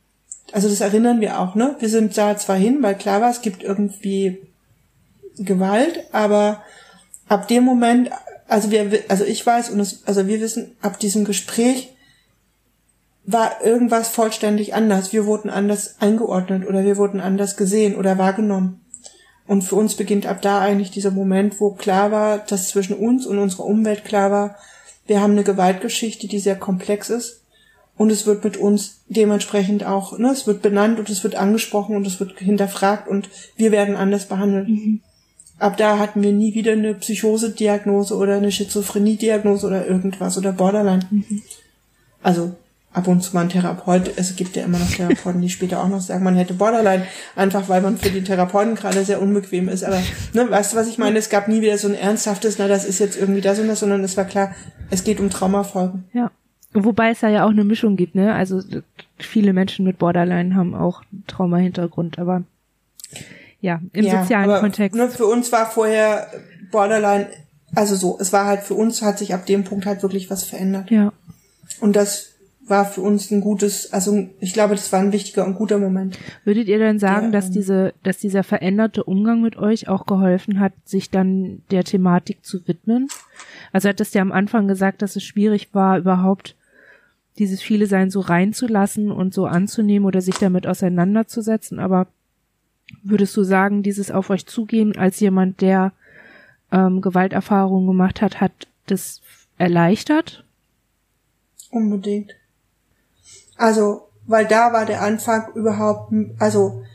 also das erinnern wir auch, ne? Wir sind da zwar hin, weil klar war, es gibt irgendwie Gewalt, aber ab dem Moment, also ich weiß und wir wissen, ab diesem Gespräch war irgendwas vollständig anders. Wir wurden anders eingeordnet oder wir wurden anders gesehen oder wahrgenommen. Und für uns beginnt ab da eigentlich dieser Moment, wo klar war, dass zwischen uns und unserer Umwelt klar war, wir haben eine Gewaltgeschichte, die sehr komplex ist. Und es wird mit uns dementsprechend auch, ne, es wird benannt und es wird angesprochen und es wird hinterfragt und wir werden anders behandelt. Mhm. Ab da hatten wir nie wieder eine Psychose-Diagnose oder eine Schizophrenie-Diagnose oder irgendwas oder Borderline. Mhm. Also ab und zu mal ein Therapeut, es gibt ja immer noch Therapeuten, die später auch noch sagen, man hätte Borderline, einfach weil man für die Therapeuten gerade sehr unbequem ist. Aber ne, weißt du, was ich meine? Es gab nie wieder so ein ernsthaftes, na, das ist jetzt irgendwie das und das, sondern es war klar, es geht um Traumafolgen. Ja. Wobei es ja auch eine Mischung gibt, ne? Also viele Menschen mit Borderline haben auch Trauma-Hintergrund, aber ja, im sozialen aber, Kontext. Ne, für uns war vorher Borderline, also so, es war halt für uns, hat sich ab dem Punkt halt wirklich was verändert. Ja. Und das war für uns ein gutes, also ich glaube, das war ein wichtiger und guter Moment. Würdet ihr denn sagen, dass dieser veränderte Umgang mit euch auch geholfen hat, sich dann der Thematik zu widmen? Also hattest du ja am Anfang gesagt, dass es schwierig war, überhaupt dieses viele Sein so reinzulassen und so anzunehmen oder sich damit auseinanderzusetzen, aber würdest du sagen, dieses auf euch zugehen als jemand, der Gewalterfahrungen gemacht hat, hat das erleichtert? Unbedingt. Also, weil da war der Anfang überhaupt, also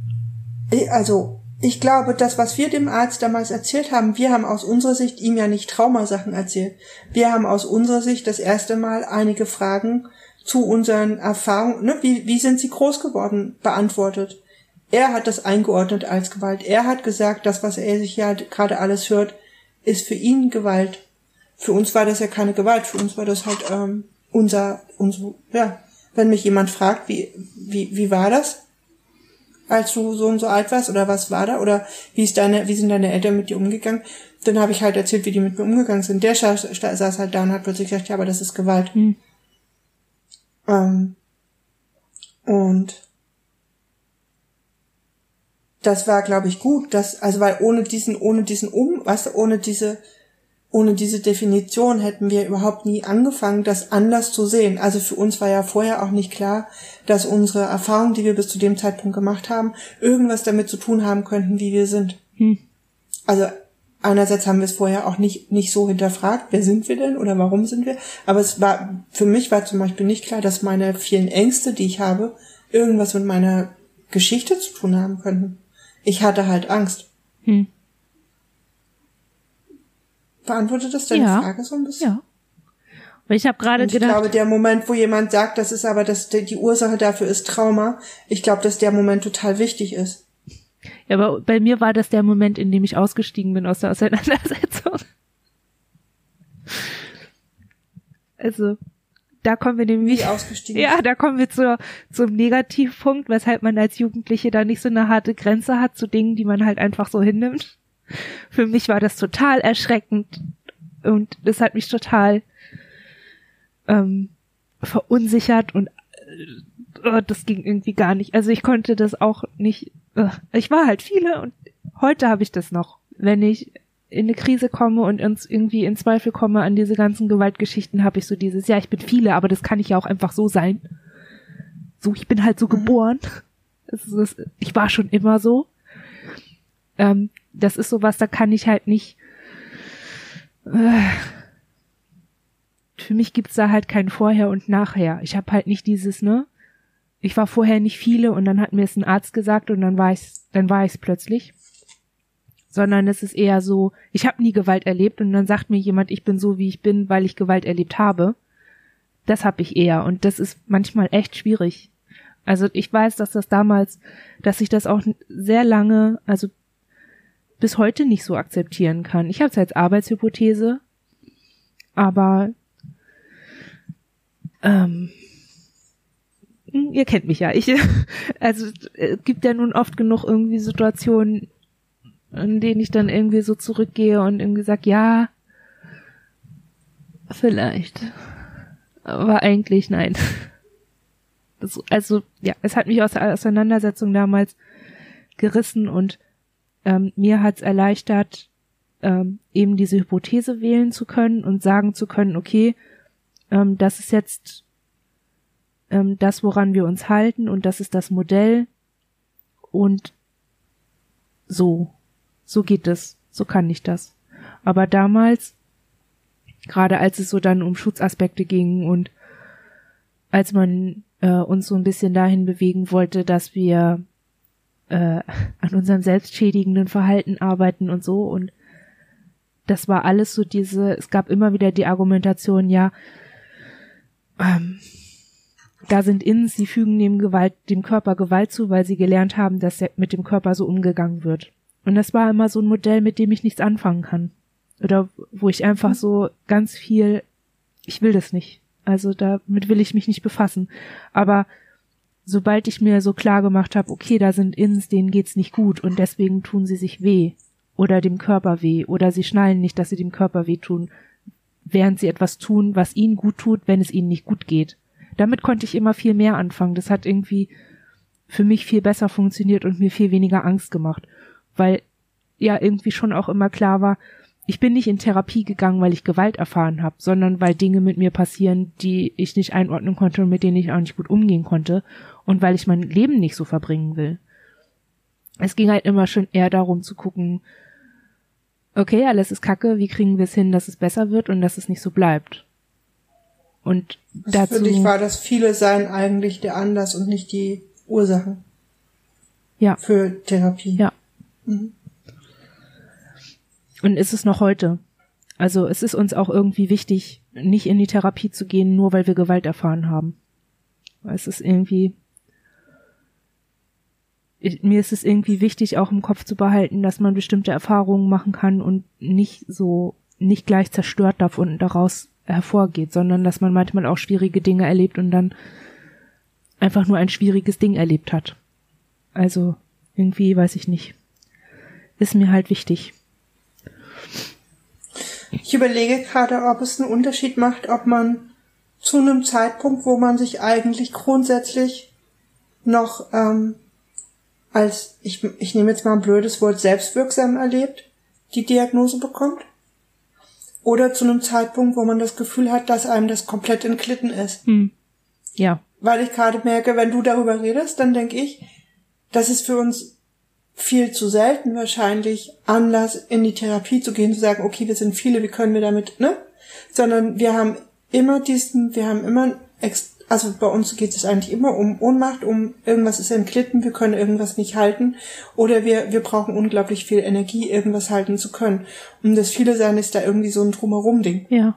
ich glaube, das, was wir dem Arzt damals erzählt haben, wir haben aus unserer Sicht ihm ja nicht Traumasachen erzählt. Wir haben aus unserer Sicht das erste Mal einige Fragen zu unseren Erfahrungen, ne, wie sind sie groß geworden, beantwortet. Er hat das eingeordnet als Gewalt. Er hat gesagt, das, was er sich ja gerade alles hört, ist für ihn Gewalt. Für uns war das ja keine Gewalt, für uns war das halt ja, wenn mich jemand fragt, wie war das, als du so und so alt warst, oder was war da, oder wie sind deine Eltern mit dir umgegangen, dann habe ich halt erzählt, wie die mit mir umgegangen sind. Der saß halt da und hat plötzlich gesagt, ja, aber das ist Gewalt. Und das war, glaube ich, gut, weil ohne diese Definition hätten wir überhaupt nie angefangen, das anders zu sehen. Also für uns war ja vorher auch nicht klar, dass unsere Erfahrungen, die wir bis zu dem Zeitpunkt gemacht haben, irgendwas damit zu tun haben könnten, wie wir sind. Also einerseits haben wir es vorher auch nicht so hinterfragt, wer sind wir denn oder warum sind wir? Aber für mich war zum Beispiel nicht klar, dass meine vielen Ängste, die ich habe, irgendwas mit meiner Geschichte zu tun haben könnten. Ich hatte halt Angst. Beantwortet das deine Frage so ein bisschen? Ja. Weil ich habe gerade gedacht, ich glaube, der Moment, wo jemand sagt, das ist aber die Ursache dafür ist Trauma, ich glaube, dass der Moment total wichtig ist. Ja, aber bei mir war das der Moment, in dem ich ausgestiegen bin aus der Auseinandersetzung. Also, da kommen wir nämlich... Wie ausgestiegen? Ja, da kommen wir zum Negativpunkt, weshalb man als Jugendliche da nicht so eine harte Grenze hat zu Dingen, die man halt einfach so hinnimmt. Für mich war das total erschreckend und das hat mich total verunsichert und das ging irgendwie gar nicht. Also ich konnte das auch nicht, ich war halt viele und heute habe ich das noch. Wenn ich in eine Krise komme und irgendwie in Zweifel komme an diese ganzen Gewaltgeschichten, habe ich so dieses, ja, ich bin viele, aber das kann ich ja auch einfach so sein. So, ich bin halt so geboren. Ich war schon immer so. Das ist sowas, da kann ich halt nicht, für mich gibt's da halt kein Vorher und Nachher. Ich habe halt nicht dieses, ne, ich war vorher nicht viele und dann hat mir es ein Arzt gesagt und dann war ich's plötzlich. Sondern es ist eher so, ich habe nie Gewalt erlebt und dann sagt mir jemand, ich bin so, wie ich bin, weil ich Gewalt erlebt habe. Das habe ich eher und das ist manchmal echt schwierig. Also ich weiß, dass ich das auch sehr lange, also bis heute nicht so akzeptieren kann. Ich habe es als Arbeitshypothese, aber ihr kennt mich ja. Also es gibt ja nun oft genug irgendwie Situationen, in denen ich dann irgendwie so zurückgehe und irgendwie sag, ja, vielleicht, aber eigentlich nein. es hat mich aus der Auseinandersetzung damals gerissen und mir hat's erleichtert, eben diese Hypothese wählen zu können und sagen zu können, okay, das ist jetzt das, woran wir uns halten und das ist das Modell und so geht es, so kann ich das. Aber damals, gerade als es so dann um Schutzaspekte ging und als man uns so ein bisschen dahin bewegen wollte, dass wir an unserem selbstschädigenden Verhalten arbeiten und so, und das war alles so es gab immer wieder die Argumentation, ja, da sind Inns, die fügen dem Körper Gewalt zu, weil sie gelernt haben, dass mit dem Körper so umgegangen wird. Und das war immer so ein Modell, mit dem ich nichts anfangen kann. Oder wo ich einfach so ganz viel, ich will das nicht. Also damit will ich mich nicht befassen. Aber sobald ich mir so klar gemacht habe, okay, da sind Inns, denen geht's nicht gut und deswegen tun sie sich weh oder dem Körper weh oder sie schnallen nicht, dass sie dem Körper weh tun, während sie etwas tun, was ihnen gut tut, wenn es ihnen nicht gut geht. Damit konnte ich immer viel mehr anfangen. Das hat irgendwie für mich viel besser funktioniert und mir viel weniger Angst gemacht, weil ja irgendwie schon auch immer klar war, ich bin nicht in Therapie gegangen, weil ich Gewalt erfahren habe, sondern weil Dinge mit mir passieren, die ich nicht einordnen konnte und mit denen ich auch nicht gut umgehen konnte und weil ich mein Leben nicht so verbringen will. Es ging halt immer schon eher darum zu gucken, okay, alles ist kacke, wie kriegen wir es hin, dass es besser wird und dass es nicht so bleibt. Und dazu, für dich war das viele sein eigentlich der Anlass und nicht die Ursachen. Ja. Für Therapie. Ja. Mhm. Und ist es noch heute. Also es ist uns auch irgendwie wichtig, nicht in die Therapie zu gehen, nur weil wir Gewalt erfahren haben. Es ist irgendwie, mir ist es irgendwie wichtig, auch im Kopf zu behalten, dass man bestimmte Erfahrungen machen kann und nicht gleich zerstört davon daraus hervorgeht, sondern dass man manchmal auch schwierige Dinge erlebt und dann einfach nur ein schwieriges Ding erlebt hat. Also irgendwie, weiß ich nicht. Ist mir halt wichtig. Ich überlege gerade, ob es einen Unterschied macht, ob man zu einem Zeitpunkt, wo man sich eigentlich grundsätzlich noch als, ich nehme jetzt mal ein blödes Wort, selbstwirksam erlebt, die Diagnose bekommt. Oder zu einem Zeitpunkt, wo man das Gefühl hat, dass einem das komplett entglitten ist. Ja. Weil ich gerade merke, wenn du darüber redest, dann denke ich, das ist für uns viel zu selten wahrscheinlich Anlass, in die Therapie zu gehen, zu sagen, okay, wir sind viele, wie können wir damit, ne? Sondern wir haben immer also bei uns geht es eigentlich immer um Ohnmacht, um irgendwas ist entglitten, wir können irgendwas nicht halten oder wir brauchen unglaublich viel Energie, irgendwas halten zu können. Und das viele sein ist da irgendwie so ein Drumherum-Ding. Ja.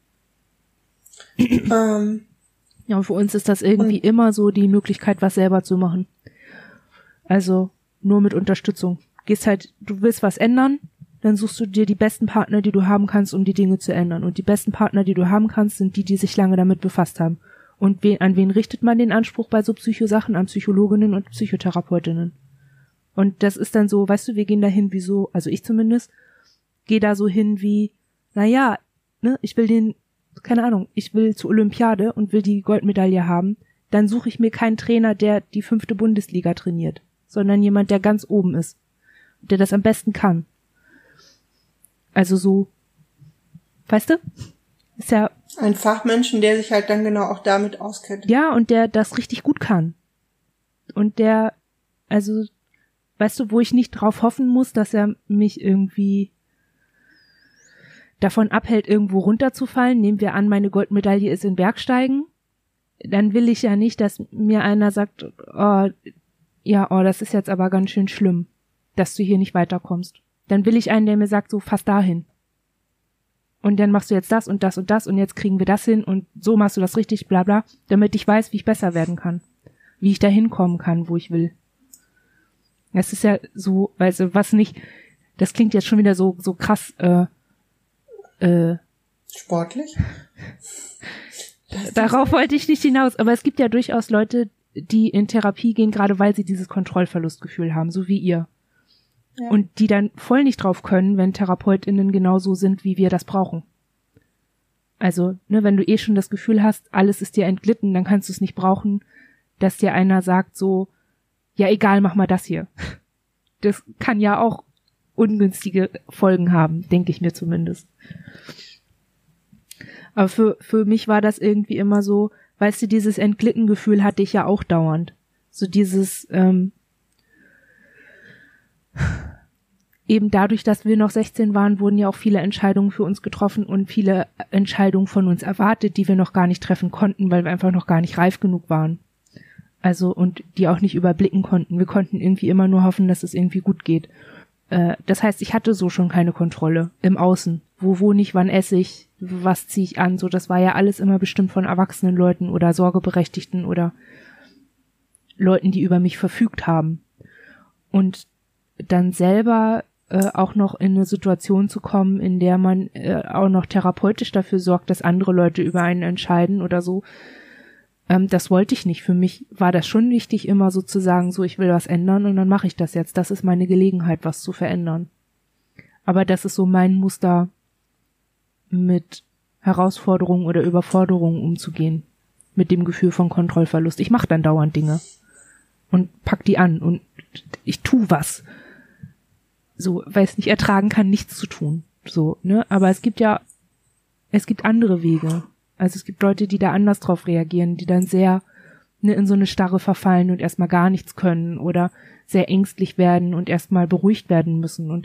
Ja, und für uns ist das irgendwie immer so die Möglichkeit, was selber zu machen. Also nur mit Unterstützung. Du willst was ändern, dann suchst du dir die besten Partner, die du haben kannst, um die Dinge zu ändern. Und die besten Partner, die du haben kannst, sind die sich lange damit befasst haben. Und an wen richtet man den Anspruch bei so Psychosachen? An Psychologinnen und Psychotherapeutinnen. Und das ist dann so, weißt du, wir gehen dahin wie so, also ich zumindest, gehe da so hin wie, naja, ne, ich will zur Olympiade und will die Goldmedaille haben, dann suche ich mir keinen Trainer, der die 5. Bundesliga trainiert, sondern jemand, der ganz oben ist, der das am besten kann. Also so, weißt du? Ist ja ein Fachmenschen, der sich halt dann genau auch damit auskennt. Ja, und der das richtig gut kann. Und der, also, weißt du, wo ich nicht drauf hoffen muss, dass er mich irgendwie davon abhält, irgendwo runterzufallen. Nehmen wir an, meine Goldmedaille ist in Bergsteigen. Dann will ich ja nicht, dass mir einer sagt, das ist jetzt aber ganz schön schlimm, dass du hier nicht weiterkommst. Dann will ich einen, der mir sagt, so, fass dahin. Und dann machst du jetzt das und das und das und jetzt kriegen wir das hin und so machst du das richtig, bla bla, damit ich weiß, wie ich besser werden kann. Wie ich da hinkommen kann, wo ich will. Das ist ja so, also was nicht, das klingt jetzt schon wieder so krass, sportlich? Darauf wollte ich nicht hinaus, aber es gibt ja durchaus Leute, die in Therapie gehen, gerade weil sie dieses Kontrollverlustgefühl haben, so wie ihr. Ja. Und die dann voll nicht drauf können, wenn TherapeutInnen genauso sind, wie wir das brauchen. Also, ne, wenn du schon das Gefühl hast, alles ist dir entglitten, dann kannst du es nicht brauchen, dass dir einer sagt so, ja egal, mach mal das hier. Das kann ja auch ungünstige Folgen haben, denke ich mir zumindest. Aber für mich war das irgendwie immer so, weißt du, dieses Entglitten-Gefühl hatte ich ja auch dauernd. So dieses, eben dadurch, dass wir noch 16 waren, wurden ja auch viele Entscheidungen für uns getroffen und viele Entscheidungen von uns erwartet, die wir noch gar nicht treffen konnten, weil wir einfach noch gar nicht reif genug waren. Also, und die auch nicht überblicken konnten. Wir konnten irgendwie immer nur hoffen, dass es irgendwie gut geht. Das heißt, ich hatte so schon keine Kontrolle im Außen. Wo wohne ich, wann esse ich, was ziehe ich an, so, das war ja alles immer bestimmt von erwachsenen Leuten oder Sorgeberechtigten oder Leuten, die über mich verfügt haben. Und dann selber auch noch in eine Situation zu kommen, in der man auch noch therapeutisch dafür sorgt, dass andere Leute über einen entscheiden oder so, das wollte ich nicht. Für mich war das schon wichtig, immer so zu sagen, so, ich will was ändern und dann mache ich das jetzt. Das ist meine Gelegenheit, was zu verändern. Aber das ist so mein Muster, mit Herausforderungen oder Überforderungen umzugehen. Mit dem Gefühl von Kontrollverlust. Ich mache dann dauernd Dinge und pack die an und ich tu was. So, weil es nicht ertragen kann, nichts zu tun. So, ne? Aber es gibt andere Wege. Also es gibt Leute, die da anders drauf reagieren, die dann sehr in so eine Starre verfallen und erstmal gar nichts können oder sehr ängstlich werden und erstmal beruhigt werden müssen. Und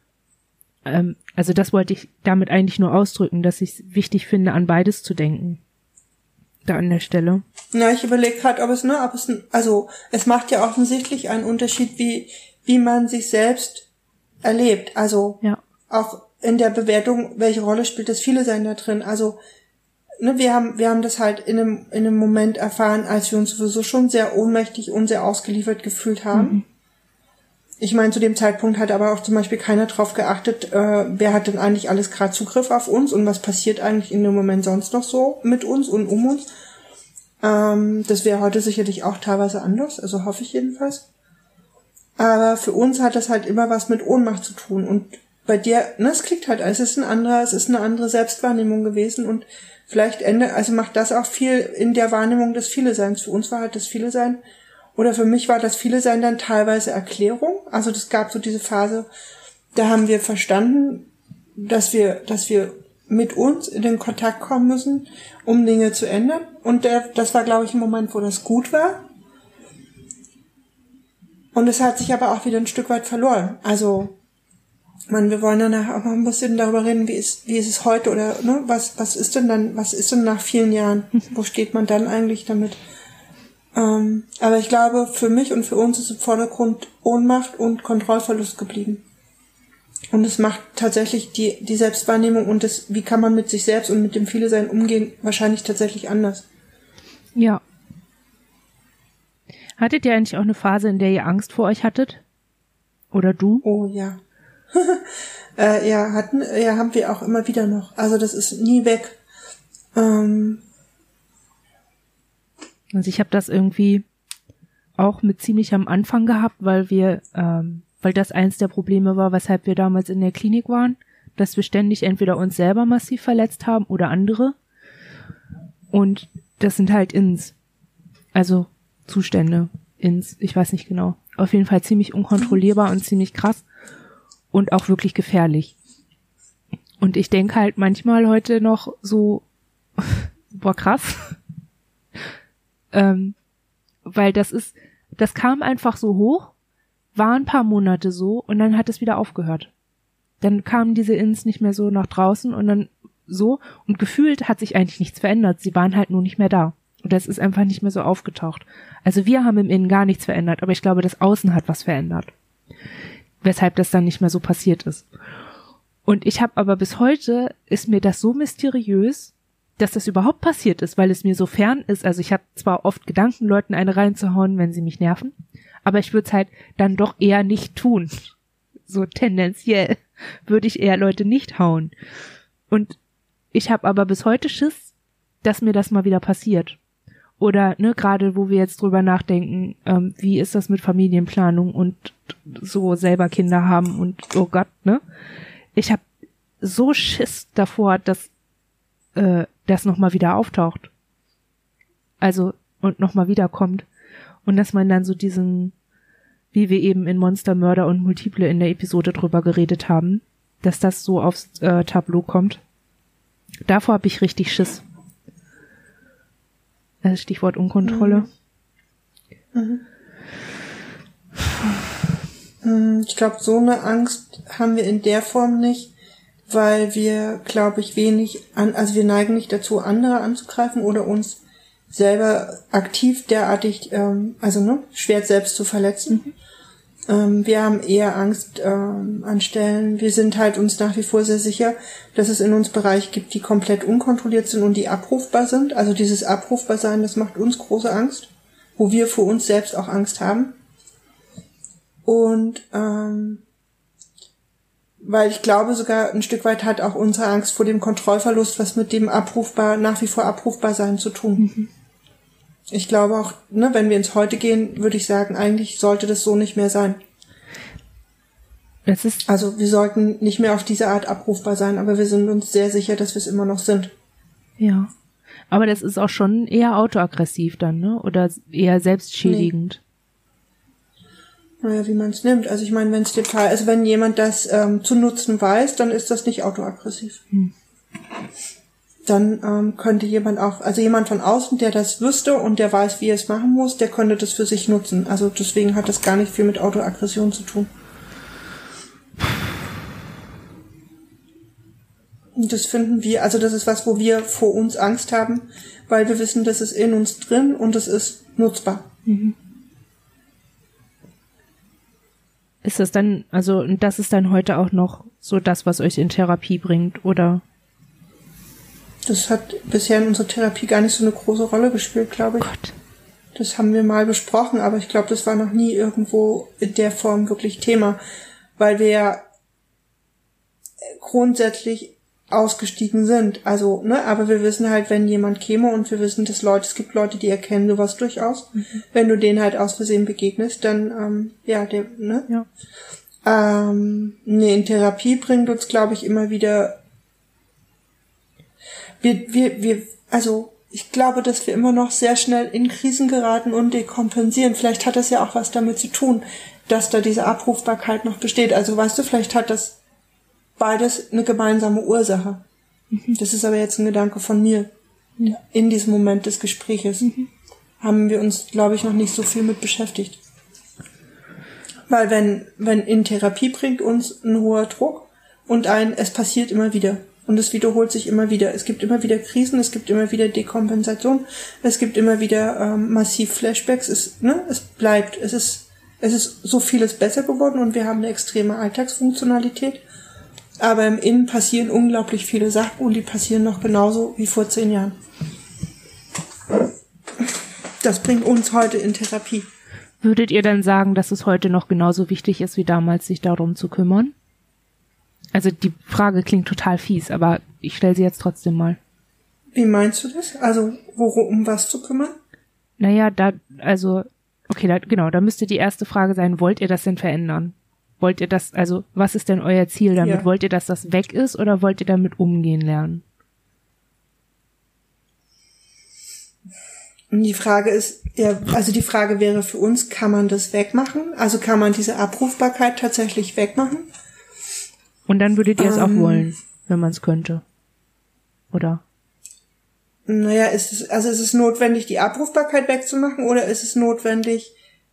also das wollte ich damit eigentlich nur ausdrücken, dass ich es wichtig finde, an beides zu denken. Da an der Stelle. Na, ich überlege gerade, also es macht ja offensichtlich einen Unterschied, wie man sich selbst erlebt. Also ja. Auch in der Bewertung, welche Rolle spielt das Viele-Sein da drin? Also wir haben das halt in einem Moment erfahren, als wir uns sowieso schon sehr ohnmächtig und sehr ausgeliefert gefühlt haben. Mhm. Ich meine, zu dem Zeitpunkt hat aber auch zum Beispiel keiner drauf geachtet, wer hat denn eigentlich alles gerade Zugriff auf uns und was passiert eigentlich in dem Moment sonst noch so mit uns und um uns. Das wäre heute sicherlich auch teilweise anders, also hoffe ich jedenfalls. Aber für uns hat das halt immer was mit Ohnmacht zu tun. Und bei dir, es klingt halt, es ist eine andere Selbstwahrnehmung gewesen und vielleicht macht das auch viel in der Wahrnehmung des Viele-Seins. Für uns war halt das Viele-Sein, oder für mich war das Viele-Sein dann teilweise Erklärung. Also das gab so diese Phase, da haben wir verstanden, dass wir mit uns in den Kontakt kommen müssen, um Dinge zu ändern. Und das war, glaube ich, ein Moment, wo das gut war. Und es hat sich aber auch wieder ein Stück weit verloren. Also, wir wollen danach auch noch ein bisschen darüber reden, wie ist es heute oder was ist denn nach vielen Jahren? Wo steht man dann eigentlich damit? Aber ich glaube, für mich und für uns ist im Vordergrund Ohnmacht und Kontrollverlust geblieben. Und es macht tatsächlich die Selbstwahrnehmung und das, wie kann man mit sich selbst und mit dem Viele-Sein umgehen, wahrscheinlich tatsächlich anders. Ja. Hattet ihr eigentlich auch eine Phase, in der ihr Angst vor euch hattet? Oder du? Oh ja. Haben wir auch immer wieder noch. Also das ist nie weg. Also ich habe das irgendwie auch mit ziemlich am Anfang gehabt, weil das eins der Probleme war, weshalb wir damals in der Klinik waren, dass wir ständig entweder uns selber massiv verletzt haben oder andere. Und das sind halt also Zustände, ich weiß nicht genau. Auf jeden Fall ziemlich unkontrollierbar und ziemlich krass und auch wirklich gefährlich. Und ich denke halt manchmal heute noch so, boah, krass. Weil das kam einfach so hoch, war ein paar Monate so und dann hat es wieder aufgehört. Dann kamen diese Ins nicht mehr so nach draußen und dann so und gefühlt hat sich eigentlich nichts verändert. Sie waren halt nur nicht mehr da. Und das ist einfach nicht mehr so aufgetaucht. Also wir haben im Innen gar nichts verändert, aber ich glaube, das Außen hat was verändert. Weshalb das dann nicht mehr so passiert ist. Und ich habe aber bis heute, ist mir das so mysteriös, dass das überhaupt passiert ist, weil es mir so fern ist. Also ich habe zwar oft Gedanken, Leuten eine reinzuhauen, wenn sie mich nerven, aber ich würde es halt dann doch eher nicht tun. So tendenziell würde ich eher Leute nicht hauen. Und ich habe aber bis heute Schiss, dass mir das mal wieder passiert. Oder gerade wo wir jetzt drüber nachdenken, wie ist das mit Familienplanung und so selber Kinder haben und oh Gott, ich habe so Schiss davor, dass das nochmal wieder auftaucht. Also und nochmal wiederkommt. Und dass man dann so diesen, wie wir eben in Monster, Mörder und Multiple in der Episode drüber geredet haben, dass das so aufs Tableau kommt. Davor habe ich richtig Schiss. Das Stichwort Unkontrolle. Ich glaube, so eine Angst haben wir in der Form nicht, weil wir, glaube ich, also wir neigen nicht dazu, andere anzugreifen oder uns selber aktiv derartig, schwer selbst zu verletzen. Wir haben eher Angst an Stellen, wir sind halt uns nach wie vor sehr sicher, dass es in uns Bereiche gibt, die komplett unkontrolliert sind und die abrufbar sind. Also dieses Abrufbarsein, das macht uns große Angst, wo wir vor uns selbst auch Angst haben. Und weil ich glaube, sogar ein Stück weit hat auch unsere Angst vor dem Kontrollverlust was mit dem nach wie vor abrufbar sein zu tun. Ich glaube auch, wenn wir ins Heute gehen, würde ich sagen, eigentlich sollte das so nicht mehr sein. Also wir sollten nicht mehr auf diese Art abrufbar sein, aber wir sind uns sehr sicher, dass wir es immer noch sind. Ja, aber das ist auch schon eher autoaggressiv dann, ne? Oder eher selbstschädigend. Nee. Naja, wie man es nimmt. Also ich meine, wenn jemand das zu nutzen weiß, dann ist das nicht autoaggressiv. Dann könnte jemand von außen, der das wüsste und der weiß, wie er es machen muss, der könnte das für sich nutzen. Also deswegen hat das gar nicht viel mit Autoaggression zu tun. Und das finden wir, also das ist was, wo wir vor uns Angst haben, weil wir wissen, das ist in uns drin und es ist nutzbar. Ist das dann, also das ist dann heute auch noch so das, was euch in Therapie bringt, oder? Das hat bisher in unserer Therapie gar nicht so eine große Rolle gespielt, glaube ich. Gott. Das haben wir mal besprochen, aber ich glaube, das war noch nie irgendwo in der Form wirklich Thema, weil wir ja grundsätzlich ausgestiegen sind. Also, aber wir wissen halt, wenn jemand käme und wir wissen, dass es gibt Leute, die erkennen sowas durchaus. Wenn du denen halt aus Versehen begegnest, dann, Ja. In Therapie bringt uns, glaube ich, immer wieder ich glaube, dass wir immer noch sehr schnell in Krisen geraten und dekompensieren. Vielleicht hat das ja auch was damit zu tun, dass da diese Abrufbarkeit noch besteht. Also weißt du, vielleicht hat das beides eine gemeinsame Ursache. Das ist aber jetzt ein Gedanke von mir. In diesem Moment des Gespräches haben wir uns, glaube ich, noch nicht so viel mit beschäftigt. Weil wenn in Therapie bringt uns ein hoher Druck und es passiert immer wieder. Und es wiederholt sich immer wieder. Es gibt immer wieder Krisen, es gibt immer wieder Dekompensation, es gibt immer wieder massiv Flashbacks. Es bleibt. Es ist so vieles besser geworden und wir haben eine extreme Alltagsfunktionalität. Aber im Innen passieren unglaublich viele Sachen und die passieren noch genauso wie vor 10 Jahren. Das bringt uns heute in Therapie. Würdet ihr dann sagen, dass es heute noch genauso wichtig ist wie damals, sich darum zu kümmern? Also die Frage klingt total fies, aber ich stelle sie jetzt trotzdem mal. Wie meinst du das? Also um was zu kümmern? Naja, da müsste die erste Frage sein, wollt ihr das denn verändern? Wollt ihr das, also was ist denn euer Ziel damit? Ja. Wollt ihr, dass das weg ist oder wollt ihr damit umgehen lernen? Die Frage ist, die Frage wäre für uns, kann man das wegmachen? Also kann man diese Abrufbarkeit tatsächlich wegmachen? Und dann würdet ihr es auch wollen, wenn man es könnte. Oder? Naja, ist es notwendig, die Abrufbarkeit wegzumachen, oder ist es notwendig,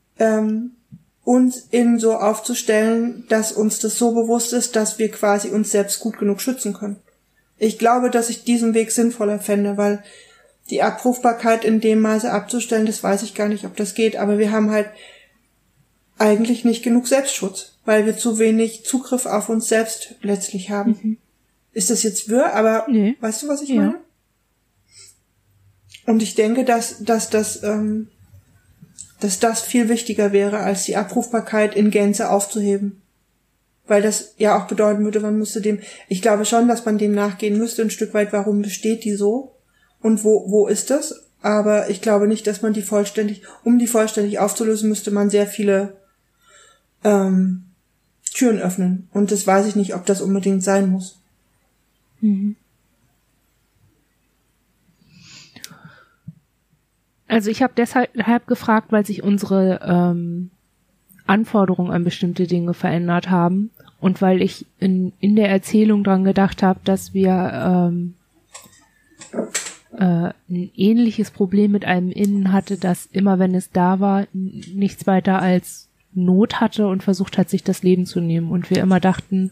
uns innen so aufzustellen, dass uns das so bewusst ist, dass wir quasi uns selbst gut genug schützen können? Ich glaube, dass ich diesen Weg sinnvoller fände, weil die Abrufbarkeit in dem Maße abzustellen, das weiß ich gar nicht, ob das geht, aber wir haben halt eigentlich nicht genug Selbstschutz, weil wir zu wenig Zugriff auf uns selbst letztlich haben. Ist das jetzt wirr, aber nee. Weißt du, was ich meine? Und ich denke, dass das viel wichtiger wäre, als die Abrufbarkeit in Gänze aufzuheben. Weil das ja auch bedeuten würde, ich glaube schon, dass man dem nachgehen müsste, ein Stück weit, warum besteht die so und wo ist das? Aber ich glaube nicht, dass man die vollständig aufzulösen, müsste man sehr viele Türen öffnen. Und das weiß ich nicht, ob das unbedingt sein muss. Also ich habe deshalb gefragt, weil sich unsere Anforderungen an bestimmte Dinge verändert haben und weil ich in der Erzählung dran gedacht habe, dass wir ein ähnliches Problem mit einem Innen hatte, das immer, wenn es da war, nichts weiter als Not hatte und versucht hat, sich das Leben zu nehmen. Und wir immer dachten,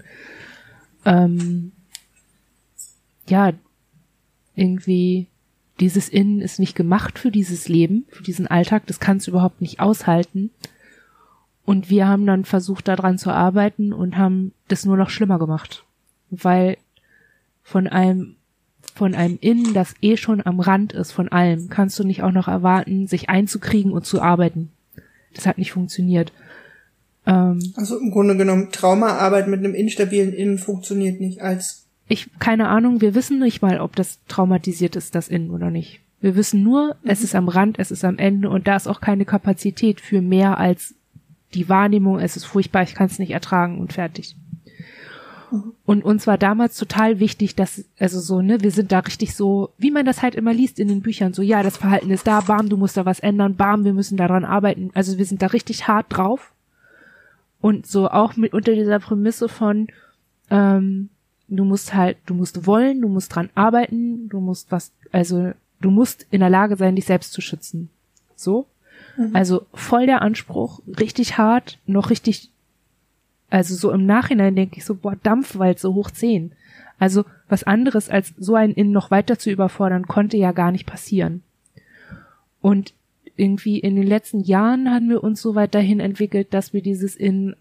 irgendwie dieses Innen ist nicht gemacht für dieses Leben, für diesen Alltag, das kann es überhaupt nicht aushalten. Und wir haben dann versucht, daran zu arbeiten und haben das nur noch schlimmer gemacht. Weil von einem Innen, das schon am Rand ist von allem, kannst du nicht auch noch erwarten, sich einzukriegen und zu arbeiten. Das hat nicht funktioniert. Also im Grunde genommen, Traumaarbeit mit einem instabilen Innen funktioniert nicht keine Ahnung, wir wissen nicht mal, ob das traumatisiert ist, das Innen oder nicht. Wir wissen nur, es ist am Rand, es ist am Ende und da ist auch keine Kapazität für mehr als die Wahrnehmung, es ist furchtbar, ich kann es nicht ertragen und fertig. Und uns war damals total wichtig, dass, wir sind da richtig so, wie man das halt immer liest in den Büchern, so, ja, das Verhalten ist da, bam, du musst da was ändern, bam, wir müssen daran arbeiten. Also wir sind da richtig hart drauf. Und so auch mit unter dieser Prämisse von, du musst wollen, du musst dran arbeiten, du musst in der Lage sein, dich selbst zu schützen. So. Also voll der Anspruch, richtig hart, noch richtig, also so im Nachhinein denke ich so, boah, Dampfwald so hoch 10. Also was anderes als so ein Innen noch weiter zu überfordern, konnte ja gar nicht passieren. Und irgendwie in den letzten Jahren haben wir uns so weit dahin entwickelt, dass wir dieses Innen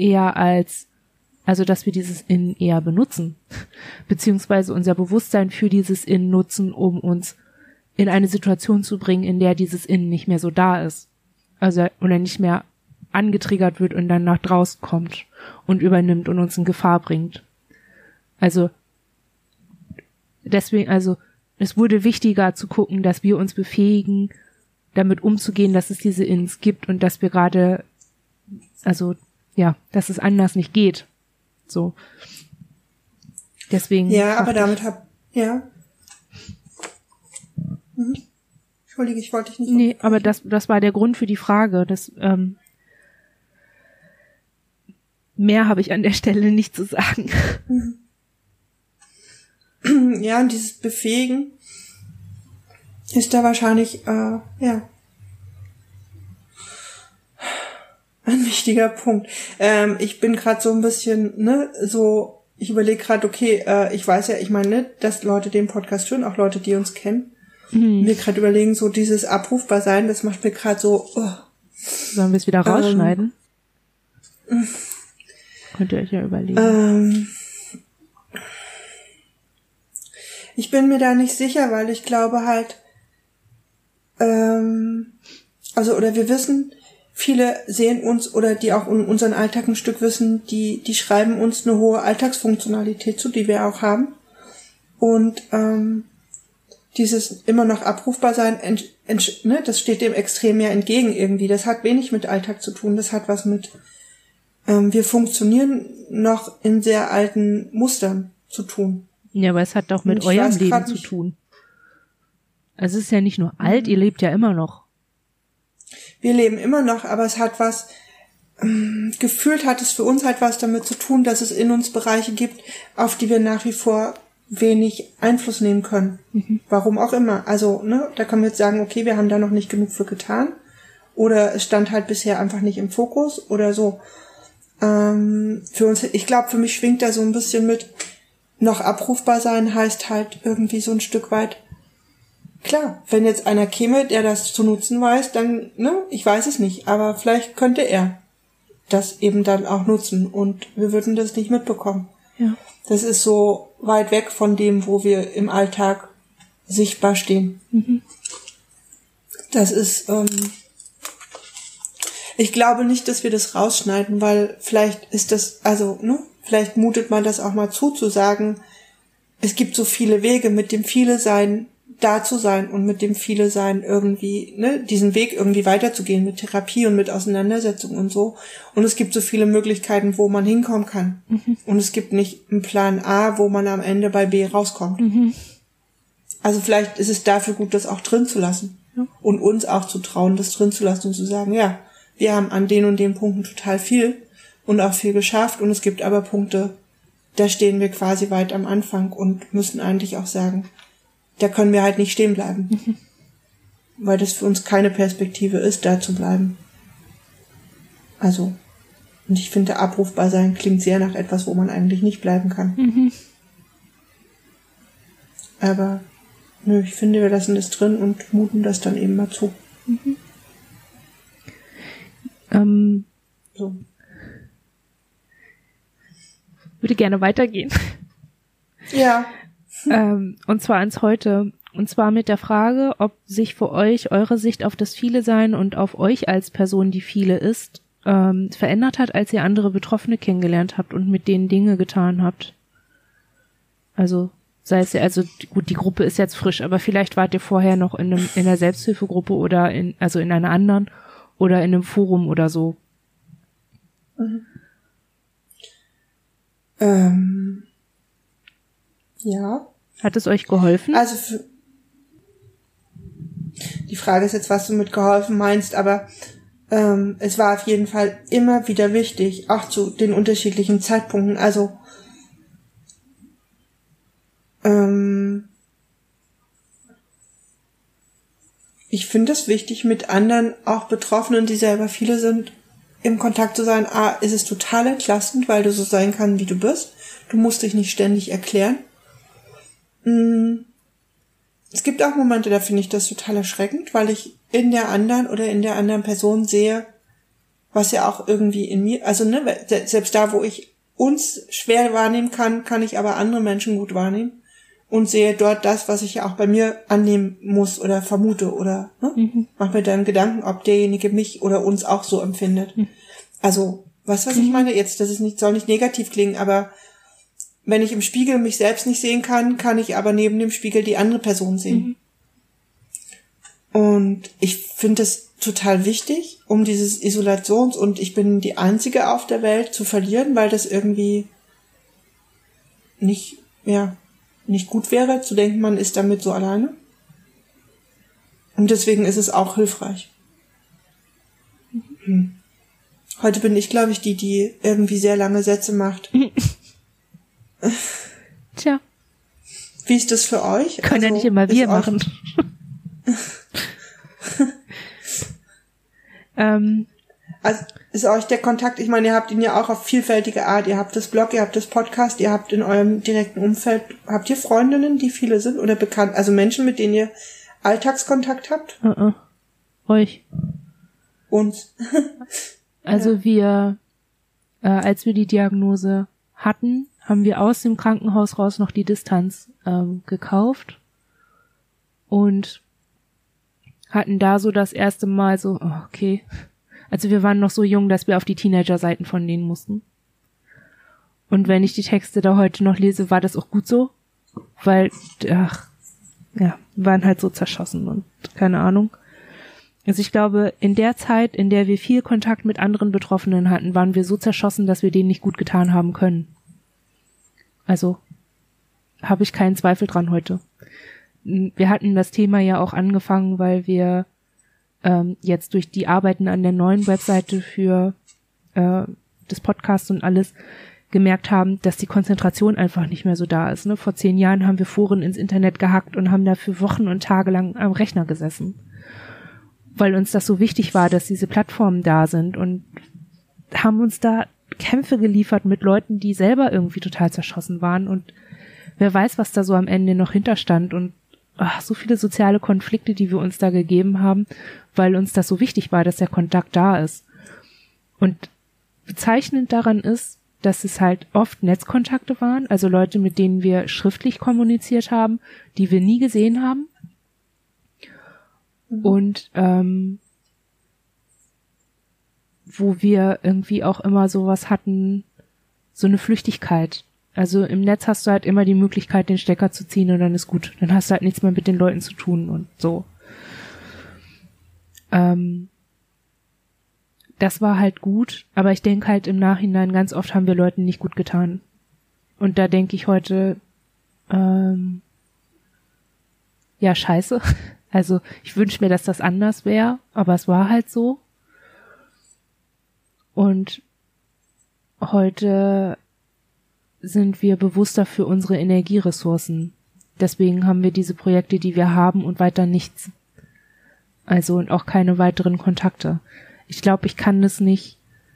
eher benutzen, beziehungsweise unser Bewusstsein für dieses Innen nutzen, um uns in eine Situation zu bringen, in der dieses Innen nicht mehr so da ist. Also, oder nicht mehr angetriggert wird und dann nach draußen kommt und übernimmt und uns in Gefahr bringt. Also, deswegen, es wurde wichtiger zu gucken, dass wir uns befähigen, damit umzugehen, dass es diese Inns gibt und dass wir gerade, dass es anders nicht geht. So. Deswegen. Ja, aber damit Entschuldige, ich wollte dich nicht. Nee, aber das war der Grund für die Frage. Mehr habe ich an der Stelle nicht zu sagen. Ja, und dieses Befähigen ist da wahrscheinlich, ein wichtiger Punkt. Ich bin gerade so ein bisschen, ich überlege gerade, okay, ich weiß ja, ich meine, dass Leute den Podcast hören, auch Leute, die uns kennen. Mir gerade überlegen, so dieses abrufbar sein, das macht mir gerade so. Sollen wir es wieder rausschneiden? Könnt ihr euch ja überlegen. Ich bin mir da nicht sicher, weil ich glaube halt, oder wir wissen, viele sehen uns oder die auch in unseren Alltag ein Stück wissen, die schreiben uns eine hohe Alltagsfunktionalität zu, die wir auch haben. Und dieses immer noch abrufbar sein, das steht dem extrem ja entgegen irgendwie. Das hat wenig mit Alltag zu tun. Das hat was mit, wir funktionieren noch in sehr alten Mustern zu tun. Ja, aber es hat doch mit eurem Leben zu tun. Also es ist ja nicht nur alt, ihr lebt ja immer noch. Wir leben immer noch, aber es hat was, gefühlt hat es für uns halt was damit zu tun, dass es in uns Bereiche gibt, auf die wir nach wie vor wenig Einfluss nehmen können. Warum auch immer. Also, da kann man jetzt sagen, okay, wir haben da noch nicht genug für getan. Oder es stand halt bisher einfach nicht im Fokus oder so. Für uns, ich glaube, für mich schwingt da so ein bisschen mit, noch abrufbar sein heißt halt irgendwie so ein Stück weit, klar, wenn jetzt einer käme, der das zu nutzen weiß, dann, ich weiß es nicht, aber vielleicht könnte er das eben dann auch nutzen und wir würden das nicht mitbekommen. Ja. Das ist so weit weg von dem, wo wir im Alltag sichtbar stehen. Das ist, ich glaube nicht, dass wir das rausschneiden, weil vielleicht ist das, vielleicht mutet man das auch mal zu sagen, es gibt so viele Wege, mit dem viele Sein da zu sein und mit dem viele Sein irgendwie, diesen Weg irgendwie weiterzugehen mit Therapie und mit Auseinandersetzung und so. Und es gibt so viele Möglichkeiten, wo man hinkommen kann. Und es gibt nicht einen Plan A, wo man am Ende bei B rauskommt. Also vielleicht ist es dafür gut, das auch drin zu lassen. Ja. Und uns auch zu trauen, das drin zu lassen und zu sagen, ja, wir haben an den und den Punkten total viel und auch viel geschafft und es gibt aber Punkte, da stehen wir quasi weit am Anfang und müssen eigentlich auch sagen, da können wir halt nicht stehen bleiben. Weil das für uns keine Perspektive ist, da zu bleiben. Also, und ich finde, abrufbar sein klingt sehr nach etwas, wo man eigentlich nicht bleiben kann. Aber, nö, ich finde, wir lassen das drin und muten das dann eben mal zu. So. Ich würde gerne weitergehen. Ja. Und zwar ins Heute. Und zwar mit der Frage, ob sich für euch eure Sicht auf das Viele-Sein und auf euch als Person, die viele ist, verändert hat, als ihr andere Betroffene kennengelernt habt und mit denen Dinge getan habt. Also, sei es ja, also gut, die Gruppe ist jetzt frisch, aber vielleicht wart ihr vorher noch in der Selbsthilfegruppe oder in einer anderen oder in einem Forum oder so. Ja. Hat es euch geholfen? Also die Frage ist jetzt, was du mit geholfen meinst, aber es war auf jeden Fall immer wieder wichtig, auch zu den unterschiedlichen Zeitpunkten. Also ich finde es wichtig, mit anderen, auch Betroffenen, die selber viele sind, im Kontakt zu sein. Ist es total entlastend, weil du so sein kannst, wie du bist. Du musst dich nicht ständig erklären. Es gibt auch Momente, da finde ich das total erschreckend, weil ich in der anderen Person sehe, was ja auch irgendwie in mir, also ne, selbst da, wo ich uns schwer wahrnehmen kann, kann ich aber andere Menschen gut wahrnehmen und sehe dort das, was ich ja auch bei mir annehmen muss oder vermute oder mach mir dann Gedanken, ob derjenige mich oder uns auch so empfindet. Also, was ich meine jetzt, soll nicht negativ klingen, aber wenn ich im Spiegel mich selbst nicht sehen kann, kann ich aber neben dem Spiegel die andere Person sehen. Und ich finde es total wichtig, um dieses Isolations- und ich bin die Einzige auf der Welt zu verlieren, weil das irgendwie nicht gut wäre, zu denken, man ist damit so alleine. Und deswegen ist es auch hilfreich. Heute bin ich, glaube ich, die irgendwie sehr lange Sätze macht. Tja. Wie ist das für euch? Können ja nicht immer wir machen. Also ist euch der Kontakt, ich meine, ihr habt ihn ja auch auf vielfältige Art, ihr habt das Blog, ihr habt das Podcast, ihr habt in eurem direkten Umfeld, habt ihr Freundinnen, die viele sind oder bekannt, also Menschen, mit denen ihr Alltagskontakt habt? Euch. Uns. Also wir, als wir die Diagnose hatten, haben wir aus dem Krankenhaus raus noch die Distanz gekauft und hatten da so das erste Mal so, okay. Also wir waren noch so jung, dass wir auf die Teenager-Seiten von denen mussten. Und wenn ich die Texte da heute noch lese, war das auch gut so, weil, waren halt so zerschossen und keine Ahnung. Also ich glaube, in der Zeit, in der wir viel Kontakt mit anderen Betroffenen hatten, waren wir so zerschossen, dass wir denen nicht gut getan haben können. Also habe ich keinen Zweifel dran heute. Wir hatten das Thema ja auch angefangen, weil wir jetzt durch die Arbeiten an der neuen Webseite für das Podcast und alles gemerkt haben, dass die Konzentration einfach nicht mehr so da ist. Ne? Vor 10 Jahren haben wir Foren ins Internet gehackt und haben da für Wochen und Tage lang am Rechner gesessen, weil uns das so wichtig war, dass diese Plattformen da sind und haben uns da Kämpfe geliefert mit Leuten, die selber irgendwie total zerschossen waren und wer weiß, was da so am Ende noch hinterstand und so viele soziale Konflikte, die wir uns da gegeben haben, weil uns das so wichtig war, dass der Kontakt da ist. Und bezeichnend daran ist, dass es halt oft Netzkontakte waren, also Leute, mit denen wir schriftlich kommuniziert haben, die wir nie gesehen haben. Und wo wir irgendwie auch immer sowas hatten, so eine Flüchtigkeit. Also im Netz hast du halt immer die Möglichkeit, den Stecker zu ziehen und dann ist gut. Dann hast du halt nichts mehr mit den Leuten zu tun und so. Das war halt gut, aber ich denke halt im Nachhinein, ganz oft haben wir Leuten nicht gut getan. Und da denke ich heute, scheiße. Also ich wünsche mir, dass das anders wäre, aber es war halt so. Und heute sind wir bewusster für unsere Energieressourcen. Deswegen haben wir diese Projekte, die wir haben und weiter nichts. Also und auch keine weiteren Kontakte. Ich glaube, ich kann das nicht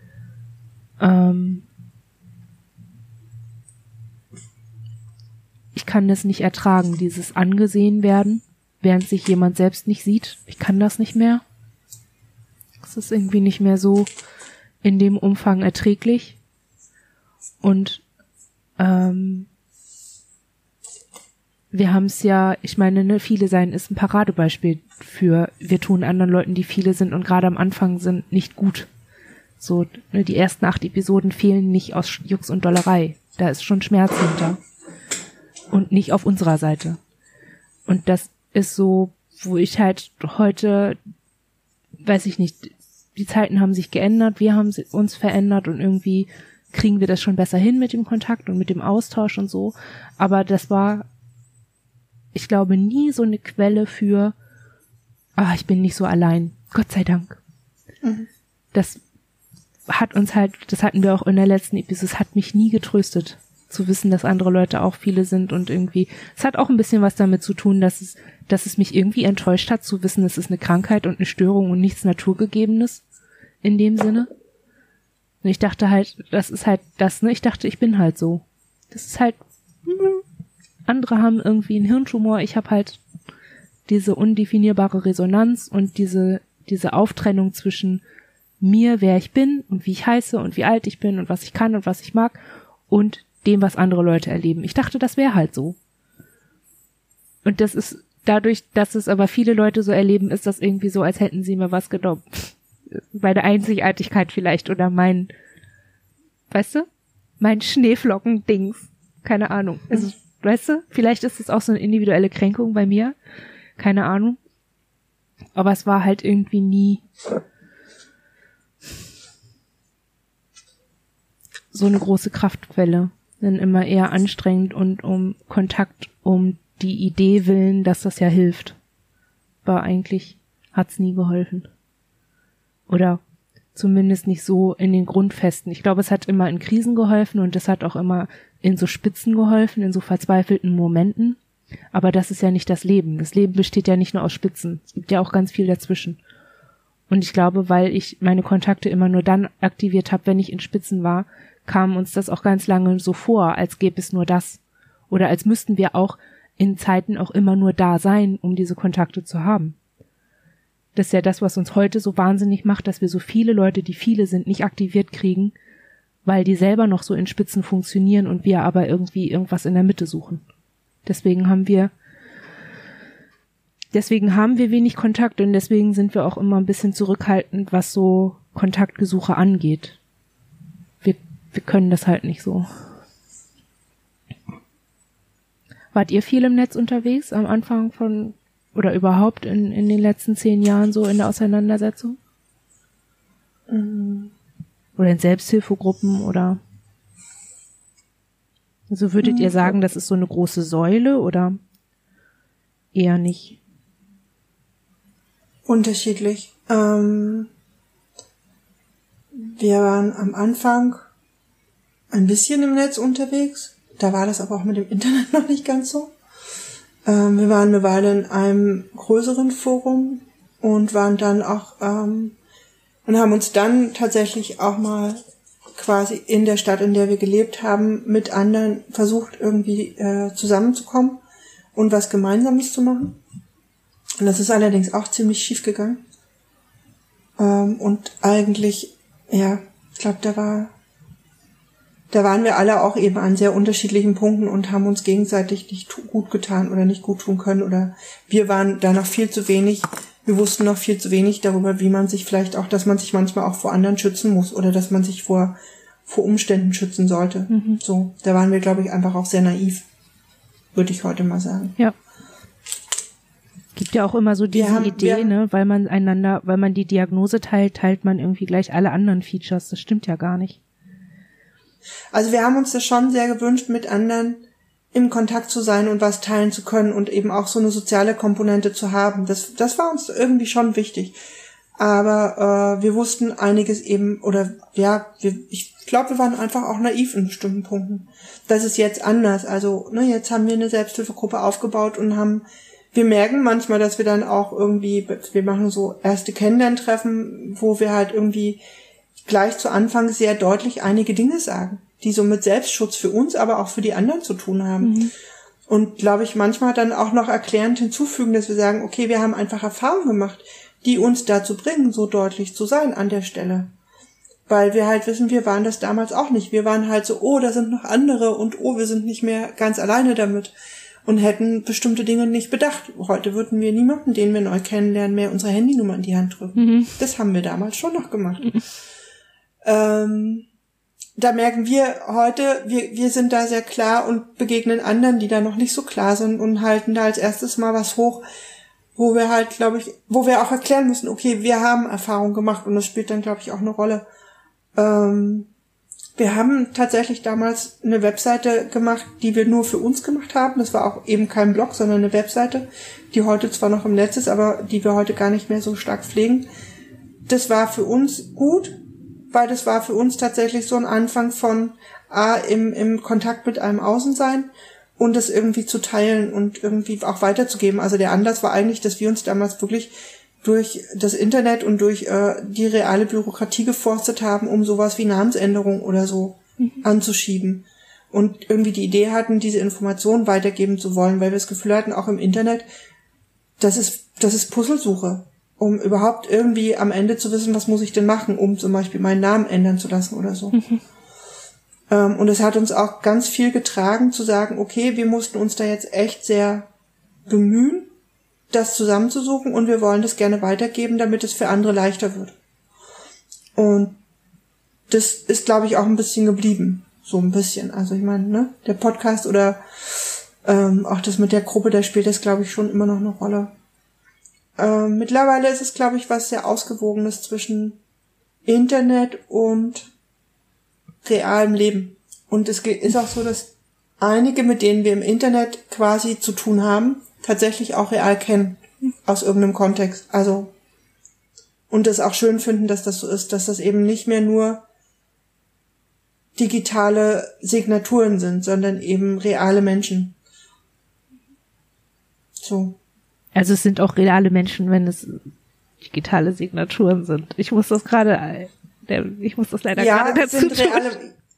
ertragen, dieses angesehen werden, während sich jemand selbst nicht sieht. Ich kann das nicht mehr. Es ist irgendwie nicht mehr so in dem Umfang erträglich. Und wir haben es ja, ich meine, ne, viele sein ist ein Paradebeispiel für, wir tun anderen Leuten, die viele sind und gerade am Anfang sind, nicht gut. So, ne, die ersten 8 Episoden fehlen nicht aus Jux und Dollerei. Da ist schon Schmerz hinter. Und nicht auf unserer Seite. Und das ist so, wo ich halt heute, weiß ich nicht, die Zeiten haben sich geändert, wir haben uns verändert und irgendwie kriegen wir das schon besser hin mit dem Kontakt und mit dem Austausch und so. Aber das war, ich glaube, nie so eine Quelle für, ich bin nicht so allein. Gott sei Dank. Mhm. Das hatten wir auch in der letzten Episode, es hat mich nie getröstet, zu wissen, dass andere Leute auch viele sind und irgendwie, es hat auch ein bisschen was damit zu tun, dass es mich irgendwie enttäuscht hat, zu wissen, es ist eine Krankheit und eine Störung und nichts Naturgegebenes in dem Sinne. Und ich dachte halt, das ist halt das, ne? Ich dachte, ich bin halt so. Das ist halt, andere haben irgendwie einen Hirntumor, ich habe halt diese undefinierbare Resonanz und diese Auftrennung zwischen mir, wer ich bin und wie ich heiße und wie alt ich bin und was ich kann und was ich mag und dem, was andere Leute erleben. Ich dachte, das wäre halt so. Und das ist dadurch, dass es aber viele Leute so erleben, ist das irgendwie so, als hätten sie mir was genommen. Bei der Einzigartigkeit vielleicht oder mein Schneeflocken-Dings. Keine Ahnung. Also, weißt du, vielleicht ist es auch so eine individuelle Kränkung bei mir. Keine Ahnung. Aber es war halt irgendwie nie so eine große Kraftquelle. Dann immer eher anstrengend und um Kontakt, um die Idee willen, dass das ja hilft. Aber eigentlich hat's nie geholfen. Oder zumindest nicht so in den Grundfesten. Ich glaube, es hat immer in Krisen geholfen und es hat auch immer in so Spitzen geholfen, in so verzweifelten Momenten. Aber das ist ja nicht das Leben. Das Leben besteht ja nicht nur aus Spitzen. Es gibt ja auch ganz viel dazwischen. Und ich glaube, weil ich meine Kontakte immer nur dann aktiviert habe, wenn ich in Spitzen war, kam uns das auch ganz lange so vor, als gäbe es nur das. Oder als müssten wir auch in Zeiten auch immer nur da sein, um diese Kontakte zu haben. Das ist ja das, was uns heute so wahnsinnig macht, dass wir so viele Leute, die viele sind, nicht aktiviert kriegen, weil die selber noch so in Spitzen funktionieren und wir aber irgendwie irgendwas in der Mitte suchen. Deswegen haben wir wenig Kontakt und deswegen sind wir auch immer ein bisschen zurückhaltend, was so Kontaktgesuche angeht. Wir können das halt nicht so. Wart ihr viel im Netz unterwegs am Anfang von, oder überhaupt in den letzten 10 Jahren so in der Auseinandersetzung? Oder in Selbsthilfegruppen oder? Also würdet ihr sagen, das ist so eine große Säule oder eher nicht? Unterschiedlich. Wir waren am Anfang ein bisschen im Netz unterwegs. Da war das aber auch mit dem Internet noch nicht ganz so. Wir waren eine Weile in einem größeren Forum und waren dann auch und haben uns dann tatsächlich auch mal quasi in der Stadt, in der wir gelebt haben, mit anderen versucht irgendwie zusammenzukommen und was Gemeinsames zu machen. Und das ist allerdings auch ziemlich schief gegangen. Und eigentlich, ja, ich glaube, da waren wir alle auch eben an sehr unterschiedlichen Punkten und haben uns gegenseitig nicht gut getan oder nicht gut tun können oder wir waren da noch viel zu wenig, wir wussten noch viel zu wenig darüber, wie man sich vielleicht auch, dass man sich manchmal auch vor anderen schützen muss oder dass man sich vor Umständen schützen sollte. So, da waren wir, glaube ich, einfach auch sehr naiv, würde ich heute mal sagen. Ja. Gibt ja auch immer so diese Idee, ne, weil man die Diagnose teilt man irgendwie gleich alle anderen Features. Das stimmt ja gar nicht. Also wir haben uns das schon sehr gewünscht, mit anderen im Kontakt zu sein und was teilen zu können und eben auch so eine soziale Komponente zu haben. Das war uns irgendwie schon wichtig. Aber wir wussten einiges eben, oder ja, ich glaube, wir waren einfach auch naiv in bestimmten Punkten. Das ist jetzt anders. Also, ne, jetzt haben wir eine Selbsthilfegruppe aufgebaut und wir merken manchmal, dass wir dann auch irgendwie, wir machen so erste Kennenlerntreffen, wo wir halt irgendwie gleich zu Anfang sehr deutlich einige Dinge sagen, die so mit Selbstschutz für uns, aber auch für die anderen zu tun haben. Mhm. Und glaube ich, manchmal dann auch noch erklärend hinzufügen, dass wir sagen, okay, wir haben einfach Erfahrungen gemacht, die uns dazu bringen, so deutlich zu sein an der Stelle. Weil wir halt wissen, wir waren das damals auch nicht. Wir waren halt so, oh, da sind noch andere und oh, wir sind nicht mehr ganz alleine damit und hätten bestimmte Dinge nicht bedacht. Heute würden wir niemanden, den wir neu kennenlernen, mehr unsere Handynummer in die Hand drücken. Mhm. Das haben wir damals schon noch gemacht. Mhm. Da merken wir heute, wir sind da sehr klar und begegnen anderen, die da noch nicht so klar sind und halten da als erstes mal was hoch, wo wir halt, glaube ich, wo wir auch erklären müssen, okay, wir haben Erfahrung gemacht und das spielt dann, glaube ich, auch eine Rolle. Wir haben tatsächlich damals eine Webseite gemacht, die wir nur für uns gemacht haben. Das war auch eben kein Blog, sondern eine Webseite, die heute zwar noch im Netz ist, aber die wir heute gar nicht mehr so stark pflegen. Das war für uns gut, weil das war für uns tatsächlich so ein Anfang von im Kontakt mit einem Außensein und das irgendwie zu teilen und irgendwie auch weiterzugeben. Also der Anlass war eigentlich, dass wir uns damals wirklich durch das Internet und durch die reale Bürokratie geforstet haben, um sowas wie Namensänderung oder so anzuschieben. Und irgendwie die Idee hatten, diese Informationen weitergeben zu wollen, weil wir das Gefühl hatten, auch im Internet, das ist Puzzlesuche, um überhaupt irgendwie am Ende zu wissen, was muss ich denn machen, um zum Beispiel meinen Namen ändern zu lassen oder so. Mhm. Und es hat uns auch ganz viel getragen, zu sagen, okay, wir mussten uns da jetzt echt sehr bemühen, das zusammenzusuchen und wir wollen das gerne weitergeben, damit es für andere leichter wird. Und das ist, glaube ich, auch ein bisschen geblieben. So ein bisschen. Also ich meine, ne, der Podcast oder auch das mit der Gruppe, da spielt das, glaube ich, schon immer noch eine Rolle. Mittlerweile ist es, glaube ich, was sehr Ausgewogenes zwischen Internet und realem Leben. Und es ist auch so, dass einige, mit denen wir im Internet quasi zu tun haben, tatsächlich auch real kennen, aus irgendeinem Kontext. Also, und das auch schön finden, dass das so ist, dass das eben nicht mehr nur digitale Signaturen sind, sondern eben reale Menschen. So. Also es sind auch reale Menschen, wenn es digitale Signaturen sind. Ich muss das leider gerade dazu sind reale.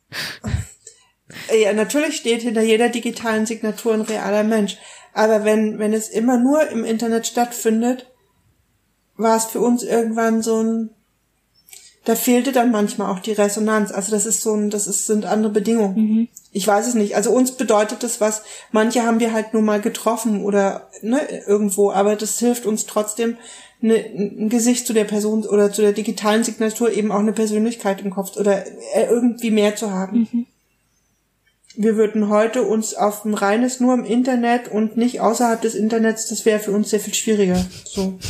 Ja, natürlich steht hinter jeder digitalen Signatur ein realer Mensch. Aber wenn es immer nur im Internet stattfindet, war es für uns irgendwann da fehlte dann manchmal auch die Resonanz. Also sind andere Bedingungen. Mhm. Ich weiß es nicht. Also uns bedeutet das was. Manche haben wir halt nur mal getroffen oder irgendwo, aber das hilft uns trotzdem, ein Gesicht zu der Person oder zu der digitalen Signatur, eben auch eine Persönlichkeit im Kopf oder irgendwie mehr zu haben. Mhm. Wir würden heute uns auf ein reines nur im Internet und nicht außerhalb des Internets, das wäre für uns sehr viel schwieriger. So.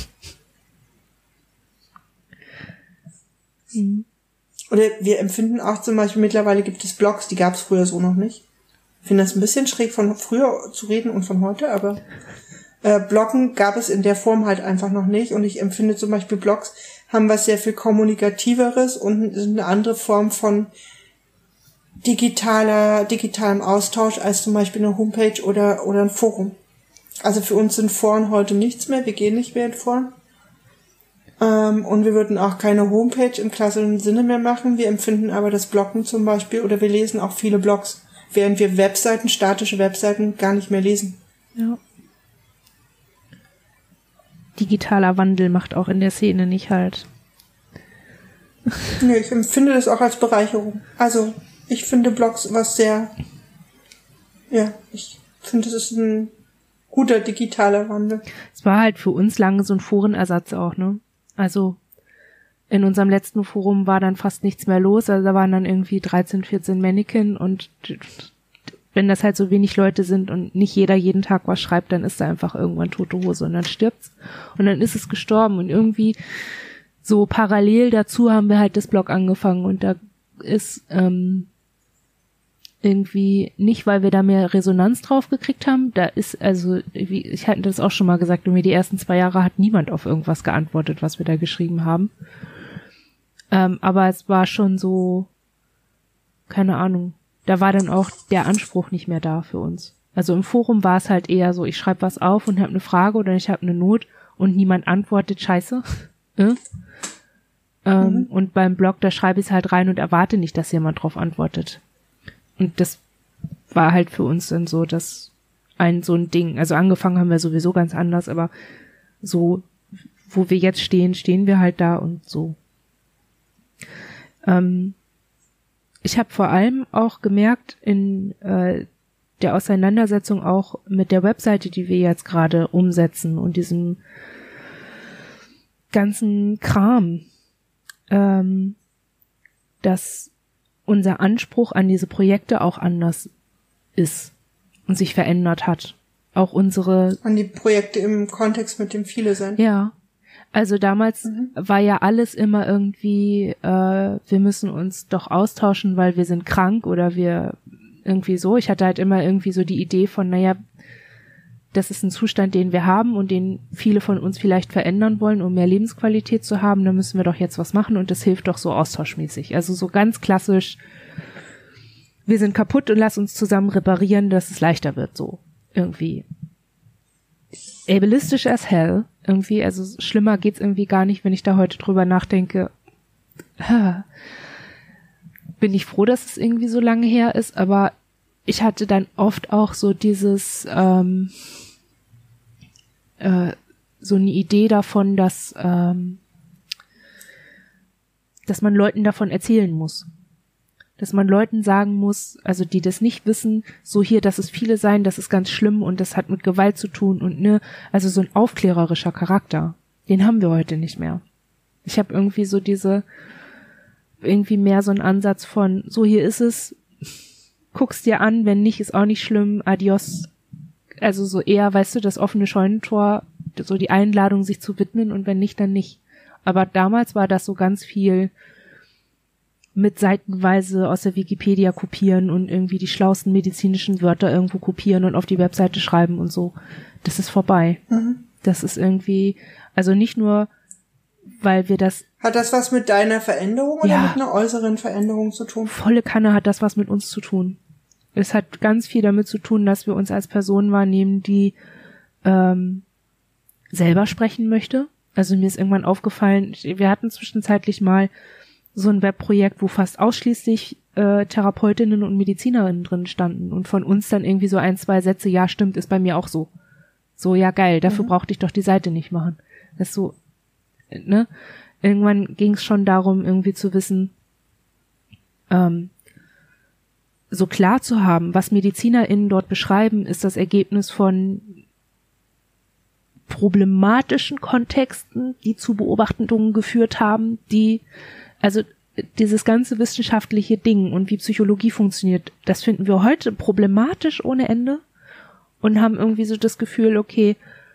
Mhm. Oder wir empfinden auch zum Beispiel, mittlerweile gibt es Blogs, die gab es früher so noch nicht. Ich finde das ein bisschen schräg, von früher zu reden und von heute, aber Bloggen gab es in der Form halt einfach noch nicht. Und ich empfinde zum Beispiel Blogs haben was sehr viel Kommunikativeres und eine andere Form von digitalem Austausch als zum Beispiel eine Homepage oder ein Forum. Also für uns sind Foren heute nichts mehr, wir gehen nicht mehr in Foren. Und wir würden auch keine Homepage im klassischen Sinne mehr machen. Wir empfinden aber das Bloggen zum Beispiel, oder wir lesen auch viele Blogs, während wir statische Webseiten gar nicht mehr lesen. Ja. Digitaler Wandel macht auch in der Szene nicht halt. Nee, ich empfinde das auch als Bereicherung. Also ich finde Blogs ich finde, das ist ein guter digitaler Wandel. Es war halt für uns lange so ein Forenersatz auch, ne? Also in unserem letzten Forum war dann fast nichts mehr los, also da waren dann irgendwie 13, 14 Mannequin und wenn das halt so wenig Leute sind und nicht jeder jeden Tag was schreibt, dann ist da einfach irgendwann tote Hose und dann stirbt's und dann ist es gestorben und irgendwie so parallel dazu haben wir halt das Blog angefangen und da ist irgendwie nicht, weil wir da mehr Resonanz drauf gekriegt haben. Da ist, also, wie, ich hatte das auch schon mal gesagt, irgendwie die ersten 2 Jahre hat niemand auf irgendwas geantwortet, was wir da geschrieben haben. Aber es war schon so, keine Ahnung, da war dann auch der Anspruch nicht mehr da für uns. Also im Forum war es halt eher so, ich schreibe was auf und habe eine Frage oder ich habe eine Not und niemand antwortet, scheiße. Und beim Blog, da schreibe ich es halt rein und erwarte nicht, dass jemand drauf antwortet. Und das war halt für uns dann so, dass so ein Ding, also angefangen haben wir sowieso ganz anders, aber so, wo wir jetzt stehen, stehen wir halt da und so. Ich habe vor allem auch gemerkt in der Auseinandersetzung auch mit der Webseite, die wir jetzt gerade umsetzen und diesem ganzen Kram, dass unser Anspruch an diese Projekte auch anders ist und sich verändert hat. Auch unsere... An die Projekte im Kontext mit dem Viele sein. Ja. Also damals war ja alles immer irgendwie, wir müssen uns doch austauschen, weil wir sind krank oder wir irgendwie so. Ich hatte halt immer irgendwie so die Idee von, naja, das ist ein Zustand, den wir haben und den viele von uns vielleicht verändern wollen, um mehr Lebensqualität zu haben. Da müssen wir doch jetzt was machen und das hilft doch so austauschmäßig. Also so ganz klassisch, wir sind kaputt und lass uns zusammen reparieren, dass es leichter wird, so irgendwie. Ableistisch as hell, irgendwie, also schlimmer geht's irgendwie gar nicht, wenn ich da heute drüber nachdenke. Bin ich froh, dass es irgendwie so lange her ist, aber ich hatte dann oft auch so dieses, so eine Idee davon, dass man Leuten davon erzählen muss. Dass man Leuten sagen muss, also die das nicht wissen, so hier, dass es viele sein, das ist ganz schlimm und das hat mit Gewalt zu tun und ne, also so ein aufklärerischer Charakter, den haben wir heute nicht mehr. Ich habe irgendwie so irgendwie mehr so einen Ansatz von, so hier ist es, guck's dir an, wenn nicht, ist auch nicht schlimm, adios. Also so eher, weißt du, das offene Scheunentor, so die Einladung, sich zu widmen und wenn nicht, dann nicht. Aber damals war das so ganz viel mit seitenweise aus der Wikipedia kopieren und irgendwie die schlauesten medizinischen Wörter irgendwo kopieren und auf die Webseite schreiben und so. Das ist vorbei. Das ist irgendwie, also nicht nur, weil wir das... Hat das was mit deiner Veränderung oder mit einer äußeren Veränderung zu tun? Volle Kanne hat das was mit uns zu tun. Es hat ganz viel damit zu tun, dass wir uns als Personen wahrnehmen, die selber sprechen möchte. Also mir ist irgendwann aufgefallen, wir hatten zwischenzeitlich mal so ein Webprojekt, wo fast ausschließlich Therapeutinnen und Medizinerinnen drin standen und von uns dann irgendwie so 1, 2 Sätze, ja stimmt, ist bei mir auch so. So, ja geil, dafür brauchte ich doch die Seite nicht machen. Das ist so, ne? Irgendwann ging es schon darum, irgendwie zu wissen, so klar zu haben, was MedizinerInnen dort beschreiben, ist das Ergebnis von problematischen Kontexten, die zu Beobachtungen geführt haben, also dieses ganze wissenschaftliche Ding und wie Psychologie funktioniert, das finden wir heute problematisch ohne Ende und haben irgendwie so das Gefühl, okay,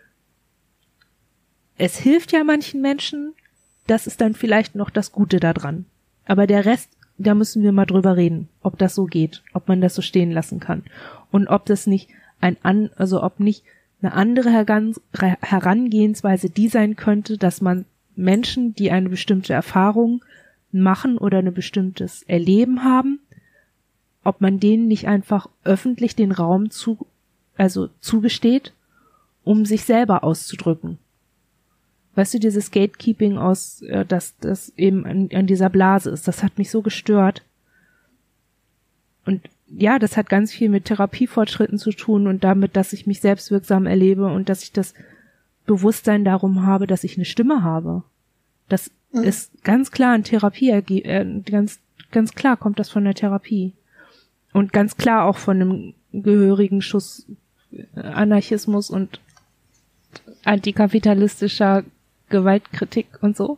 es hilft ja manchen Menschen, das ist dann vielleicht noch das Gute daran. Aber der Rest, da müssen wir mal drüber reden, ob das so geht, ob man das so stehen lassen kann und ob das nicht ob nicht eine andere Herangehensweise die sein könnte, dass man Menschen, die eine bestimmte Erfahrung machen oder ein bestimmtes Erleben haben, ob man denen nicht einfach öffentlich den Raum zugesteht, um sich selber auszudrücken. Weißt du, dieses Gatekeeping dass das eben an dieser Blase ist, das hat mich so gestört. Und ja, das hat ganz viel mit Therapiefortschritten zu tun und damit, dass ich mich selbstwirksam erlebe und dass ich das Bewusstsein darum habe, dass ich eine Stimme habe. Das ist ganz klar ein ganz klar kommt das von der Therapie. Und ganz klar auch von einem gehörigen Schuss Anarchismus und antikapitalistischer Gewaltkritik und so.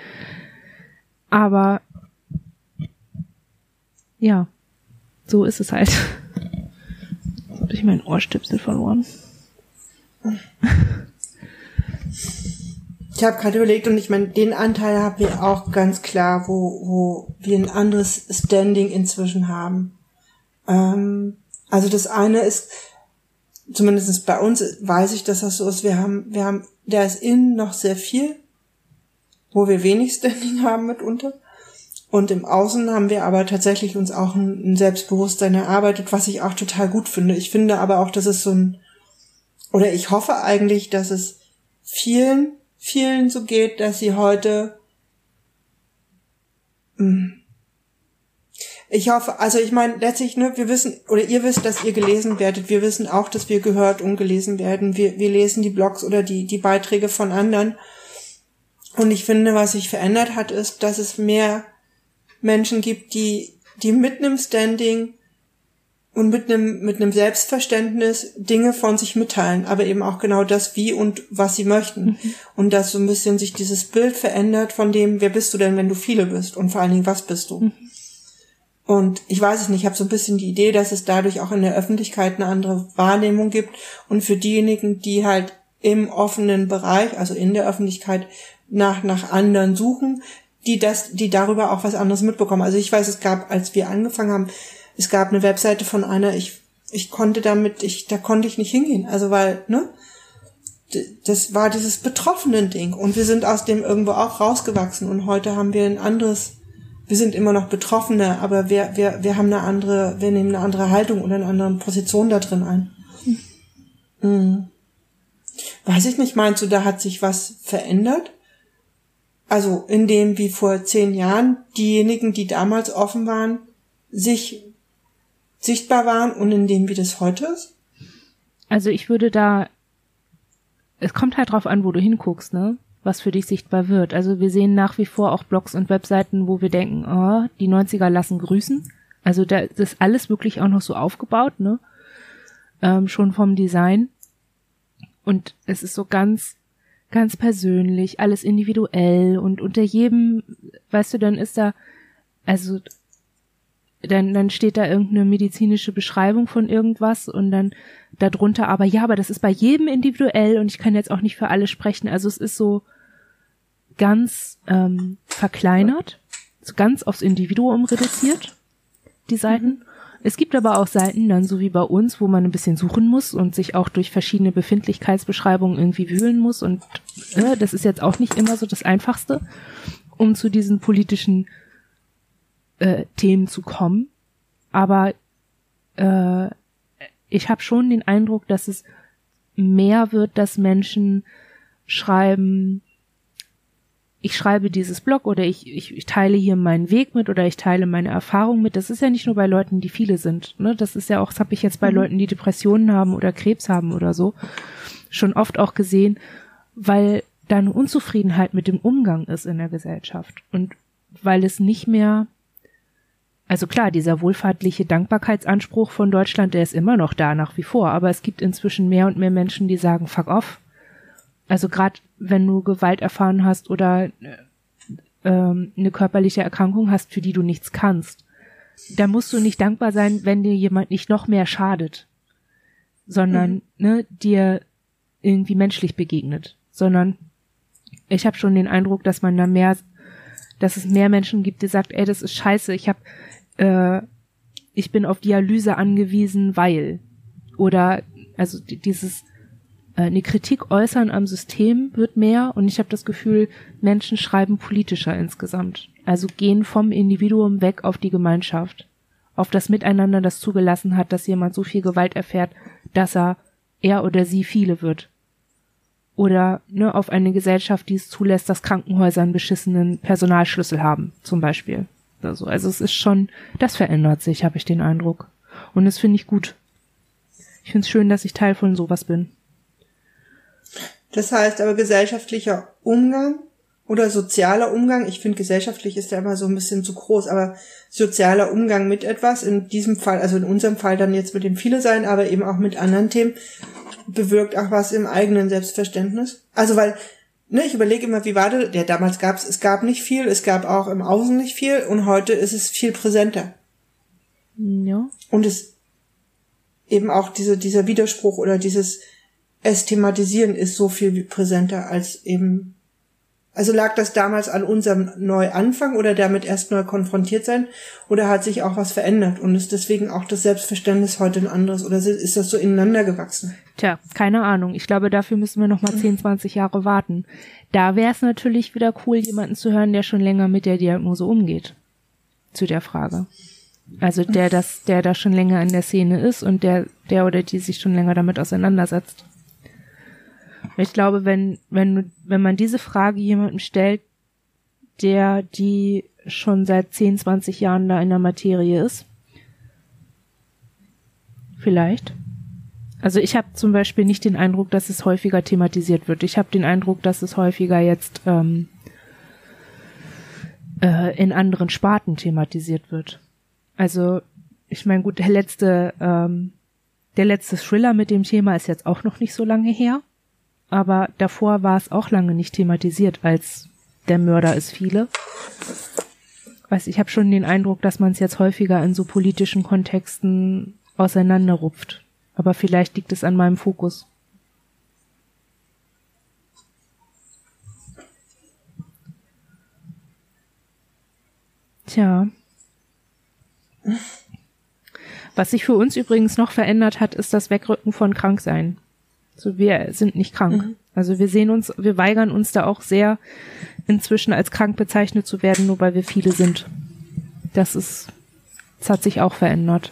Aber ja, so ist es halt. Habe ich meinen Ohrstöpsel verloren. Ich habe gerade überlegt und ich meine, den Anteil haben wir auch ganz klar, wo wir ein anderes Standing inzwischen haben. Also das eine ist, zumindest bei uns weiß ich, dass das so ist, da ist innen noch sehr viel, wo wir wenig Standing haben mitunter. Und im Außen haben wir aber tatsächlich uns auch ein Selbstbewusstsein erarbeitet, was ich auch total gut finde. Ich finde aber auch, dass es oder ich hoffe eigentlich, dass es vielen so geht, dass sie heute, ich hoffe, also ich meine, letztlich, ne, wir wissen, oder ihr wisst, dass ihr gelesen werdet, wir wissen auch, dass wir gehört und gelesen werden, wir lesen die Blogs oder die Beiträge von anderen. Und ich finde, was sich verändert hat, ist, dass es mehr Menschen gibt, die mit einem Standing und mit einem Selbstverständnis Dinge von sich mitteilen, aber eben auch genau das, wie und was sie möchten. Und dass so ein bisschen sich dieses Bild verändert von dem, wer bist du denn, wenn du viele bist? Und vor allen Dingen, was bist du? Und ich weiß es nicht, ich habe so ein bisschen die Idee, dass es dadurch auch in der Öffentlichkeit eine andere Wahrnehmung gibt. Und für diejenigen, die halt im offenen Bereich, also in der Öffentlichkeit, nach anderen suchen, die darüber auch was anderes mitbekommen. Also ich weiß, es gab, als wir angefangen haben, es gab eine Webseite von einer, da konnte ich nicht hingehen. Also weil, ne, das war dieses Betroffenen-Ding. Und wir sind aus dem irgendwo auch rausgewachsen. Und heute haben wir wir sind immer noch Betroffene, aber wir nehmen eine andere Haltung oder eine andere Position da drin ein. Weiß ich nicht, meinst du, da hat sich was verändert? Also in dem, wie vor 10 Jahren diejenigen, die damals offen waren, sich sichtbar waren und in dem, wie das heute ist? Also es kommt halt drauf an, wo du hinguckst, ne? Was für dich sichtbar wird. Also wir sehen nach wie vor auch Blogs und Webseiten, wo wir denken, oh, die 90er lassen grüßen. Also da ist alles wirklich auch noch so aufgebaut, ne? Schon vom Design. Und es ist so ganz, ganz persönlich, alles individuell und unter jedem, weißt du, dann ist da, also dann steht da irgendeine medizinische Beschreibung von irgendwas und dann darunter aber das ist bei jedem individuell und ich kann jetzt auch nicht für alle sprechen. Also es ist so ganz verkleinert, so ganz aufs Individuum reduziert, die Seiten. Es gibt aber auch Seiten, dann so wie bei uns, wo man ein bisschen suchen muss und sich auch durch verschiedene Befindlichkeitsbeschreibungen irgendwie wühlen muss und das ist jetzt auch nicht immer so das Einfachste, um zu diesen politischen Themen zu kommen. Aber ich habe schon den Eindruck, dass es mehr wird, dass Menschen schreiben, ich schreibe dieses Blog oder ich teile hier meinen Weg mit oder ich teile meine Erfahrung mit. Das ist ja nicht nur bei Leuten, die viele sind. Ne? Das ist ja auch, das habe ich jetzt bei Leuten, die Depressionen haben oder Krebs haben oder so, schon oft auch gesehen, weil da eine Unzufriedenheit mit dem Umgang ist in der Gesellschaft. Und weil es nicht mehr, also klar, dieser wohlfahrtliche Dankbarkeitsanspruch von Deutschland, der ist immer noch da nach wie vor, aber es gibt inzwischen mehr und mehr Menschen, die sagen, fuck off. Also gerade wenn du Gewalt erfahren hast oder eine körperliche Erkrankung hast, für die du nichts kannst, da musst du nicht dankbar sein, wenn dir jemand nicht noch mehr schadet, sondern dir irgendwie menschlich begegnet. Sondern ich habe schon den Eindruck, dass dass es mehr Menschen gibt, die sagt, ey, das ist scheiße, ich bin auf Dialyse angewiesen, weil. Oder also dieses eine Kritik äußern am System wird mehr und ich habe das Gefühl, Menschen schreiben politischer insgesamt. Also gehen vom Individuum weg auf die Gemeinschaft, auf das Miteinander, das zugelassen hat, dass jemand so viel Gewalt erfährt, dass er oder sie viele wird. Oder auf eine Gesellschaft, die es zulässt, dass Krankenhäuser einen beschissenen Personalschlüssel haben, zum Beispiel. Also es ist schon, das verändert sich, habe ich den Eindruck. Und das finde ich gut. Ich finde es schön, dass ich Teil von sowas bin. Das heißt aber gesellschaftlicher Umgang oder sozialer Umgang, ich finde gesellschaftlich ist ja immer so ein bisschen zu groß, aber sozialer Umgang mit etwas, in diesem Fall, also in unserem Fall dann jetzt mit dem Viele-Sein, aber eben auch mit anderen Themen, bewirkt auch was im eigenen Selbstverständnis. Also weil, ich überlege immer, wie war das, ja, damals es gab nicht viel, es gab auch im Außen nicht viel und heute ist es viel präsenter. Ja. Und es eben auch dieser Widerspruch oder es thematisieren ist so viel präsenter als eben Also lag das damals an unserem Neuanfang oder damit erst neu konfrontiert sein? Oder hat sich auch was verändert und ist deswegen auch das Selbstverständnis heute ein anderes? Oder ist das so ineinander gewachsen? Tja, keine Ahnung. Ich glaube, dafür müssen wir noch mal 10, 20 Jahre warten. Da wäre es natürlich wieder cool, jemanden zu hören, der schon länger mit der Diagnose umgeht. Zu der Frage. Also der da schon länger in der Szene ist und der oder die sich schon länger damit auseinandersetzt. Ich glaube, wenn man diese Frage jemandem stellt, die schon seit 10, 20 Jahren da in der Materie ist, vielleicht. Also ich habe zum Beispiel nicht den Eindruck, dass es häufiger thematisiert wird. Ich habe den Eindruck, dass es häufiger jetzt in anderen Sparten thematisiert wird. Also, ich meine, gut, der letzte Thriller mit dem Thema ist jetzt auch noch nicht so lange her, aber davor war es auch lange nicht thematisiert, als der Mörder ist viele. Ich habe schon den Eindruck, dass man es jetzt häufiger in so politischen Kontexten auseinanderrupft. Aber vielleicht liegt es an meinem Fokus. Tja. Was sich für uns übrigens noch verändert hat, ist das Wegrücken von Kranksein. So, wir sind nicht krank. Also wir weigern uns da auch sehr, inzwischen als krank bezeichnet zu werden, nur weil wir viele sind. Das hat sich auch verändert.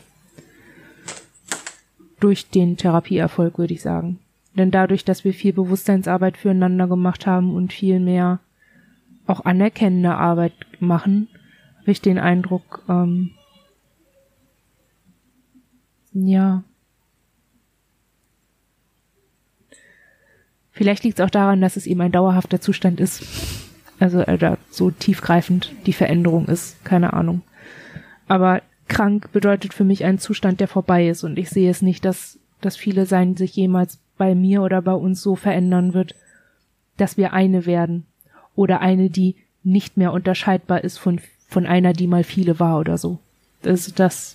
Durch den Therapieerfolg, würde ich sagen. Denn dadurch, dass wir viel Bewusstseinsarbeit füreinander gemacht haben und viel mehr auch anerkennende Arbeit machen, habe ich den Eindruck, ja. Vielleicht liegt es auch daran, dass es eben ein dauerhafter Zustand ist. Also so tiefgreifend die Veränderung ist. Keine Ahnung. Aber krank bedeutet für mich einen Zustand, der vorbei ist. Und ich sehe es nicht, dass viele Sein sich jemals bei mir oder bei uns so verändern wird, dass wir eine werden. Oder eine, die nicht mehr unterscheidbar ist von einer, die mal viele war oder so. Das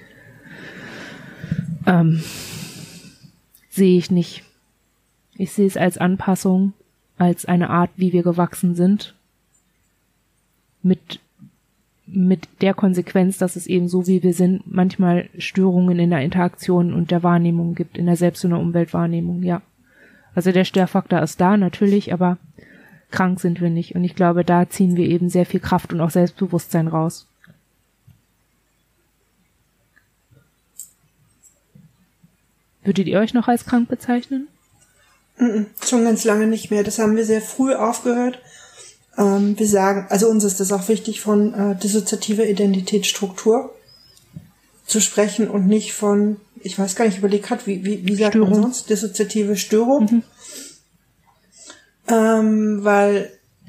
sehe ich nicht. Ich sehe es als Anpassung, als eine Art, wie wir gewachsen sind. Mit der Konsequenz, dass es eben so, wie wir sind, manchmal Störungen in der Interaktion und der Wahrnehmung gibt, in der Selbst- und der Umweltwahrnehmung, ja. Also der Störfaktor ist da, natürlich, aber krank sind wir nicht. Und ich glaube, da ziehen wir eben sehr viel Kraft und auch Selbstbewusstsein raus. Würdet ihr euch noch als krank bezeichnen? Schon ganz lange nicht mehr. Das haben wir sehr früh aufgehört. Wir sagen, also uns ist das auch wichtig, von dissoziativer Identitätsstruktur zu sprechen und nicht von, ich weiß gar nicht, überlegt hat, wie sagt man sonst, dissoziative Störung. Weil,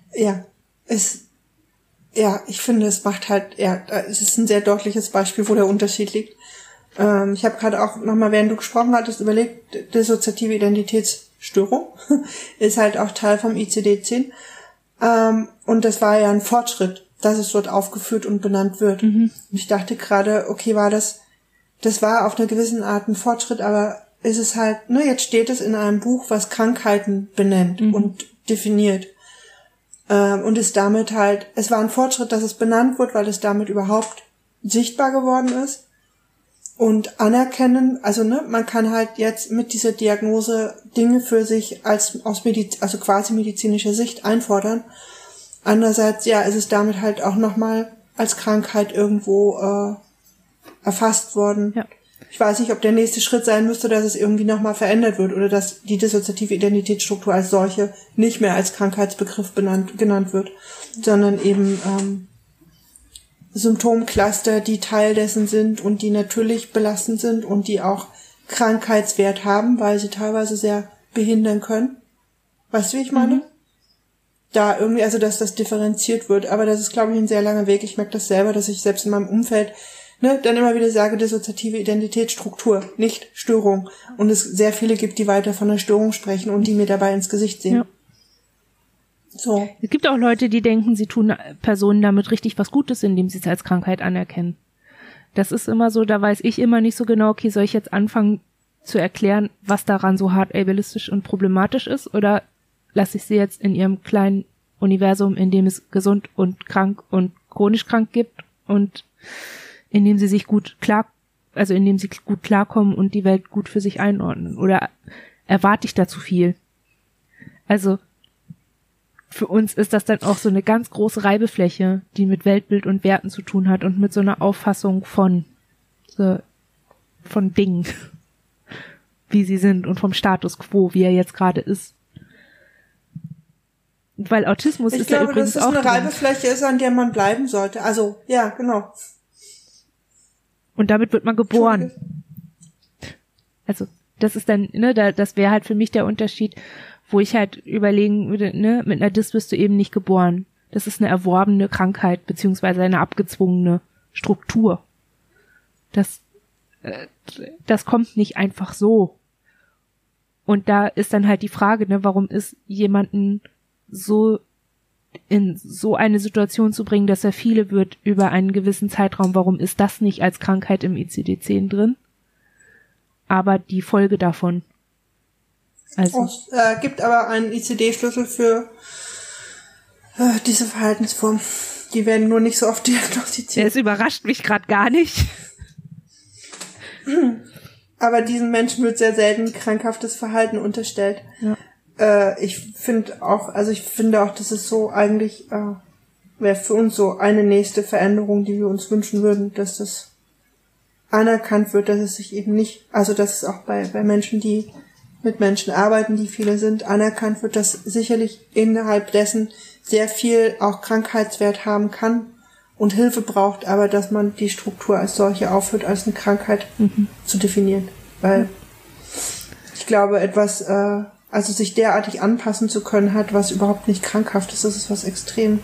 ich finde, es macht halt, es ist ein sehr deutliches Beispiel, wo der Unterschied liegt. Ich habe gerade auch nochmal, während du gesprochen hattest, überlegt, dissoziative Identitätsstörung ist halt auch Teil vom ICD-10. Und das war ja ein Fortschritt, dass es dort aufgeführt und benannt wird. Und ich dachte gerade, okay, das war auf eine gewisse Art ein Fortschritt, aber ist es halt, jetzt steht es in einem Buch, was Krankheiten benennt und definiert. Und ist damit halt, es war ein Fortschritt, dass es benannt wird, weil es damit überhaupt sichtbar geworden ist. Und anerkennen, also man kann halt jetzt mit dieser Diagnose Dinge für sich also quasi medizinischer Sicht einfordern. Andererseits, ist es damit halt auch nochmal als Krankheit irgendwo erfasst worden. Ja. Ich weiß nicht, ob der nächste Schritt sein müsste, dass es irgendwie nochmal verändert wird oder dass die dissoziative Identitätsstruktur als solche nicht mehr als Krankheitsbegriff genannt wird, sondern eben Symptomcluster, die Teil dessen sind und die natürlich belastend sind und die auch Krankheitswert haben, weil sie teilweise sehr behindern können. Weißt du, wie ich meine? Da irgendwie, also dass das differenziert wird, aber das ist, glaube ich, ein sehr langer Weg. Ich merke das selber, dass ich selbst in meinem Umfeld dann immer wieder sage, dissoziative Identitätsstruktur, nicht Störung. Und es sehr viele gibt, die weiter von einer Störung sprechen und die mir dabei ins Gesicht sehen. Ja. So. Es gibt auch Leute, die denken, sie tun Personen damit richtig was Gutes, indem sie es als Krankheit anerkennen. Das ist immer so, da weiß ich immer nicht so genau, okay, soll ich jetzt anfangen zu erklären, was daran so hart ableistisch und problematisch ist, oder lasse ich sie jetzt in ihrem kleinen Universum, in dem es gesund und krank und chronisch krank gibt und in dem sie sich in dem sie gut klarkommen und die Welt gut für sich einordnen? Oder erwarte ich da zu viel? Also für uns ist das dann auch so eine ganz große Reibefläche, die mit Weltbild und Werten zu tun hat und mit so einer Auffassung von Dingen, wie sie sind und vom Status quo, wie er jetzt gerade ist. Weil Autismus ist ja übrigens auch Ich glaube, dass es eine Reibefläche ist, an der man bleiben sollte. Also, ja, genau. Und damit wird man geboren. Also, das ist dann, das wäre halt für mich der Unterschied, wo ich halt überlegen würde, mit einer Dis wirst du eben nicht geboren. Das ist eine erworbene Krankheit, beziehungsweise eine abgezwungene Struktur. Das kommt nicht einfach so. Und da ist dann halt die Frage, warum ist jemanden so in so eine Situation zu bringen, dass er viele wird über einen gewissen Zeitraum, warum ist das nicht als Krankheit im ICD-10 drin? Aber die Folge davon. Also. Es gibt aber einen ICD-Schlüssel für diese Verhaltensform. Die werden nur nicht so oft diagnostiziert. Das überrascht mich gerade gar nicht. Aber diesen Menschen wird sehr selten krankhaftes Verhalten unterstellt. Ja. Ich finde auch, das ist so eigentlich, wäre für uns so eine nächste Veränderung, die wir uns wünschen würden, dass das anerkannt wird, dass es sich eben nicht, also dass es auch bei Menschen, die mit Menschen arbeiten, die viele sind, anerkannt wird, dass sicherlich innerhalb dessen sehr viel auch Krankheitswert haben kann und Hilfe braucht, aber dass man die Struktur als solche aufhört, als eine Krankheit zu definieren. Weil ich glaube, also sich derartig anpassen zu können hat, was überhaupt nicht krankhaft ist, das ist was extrem.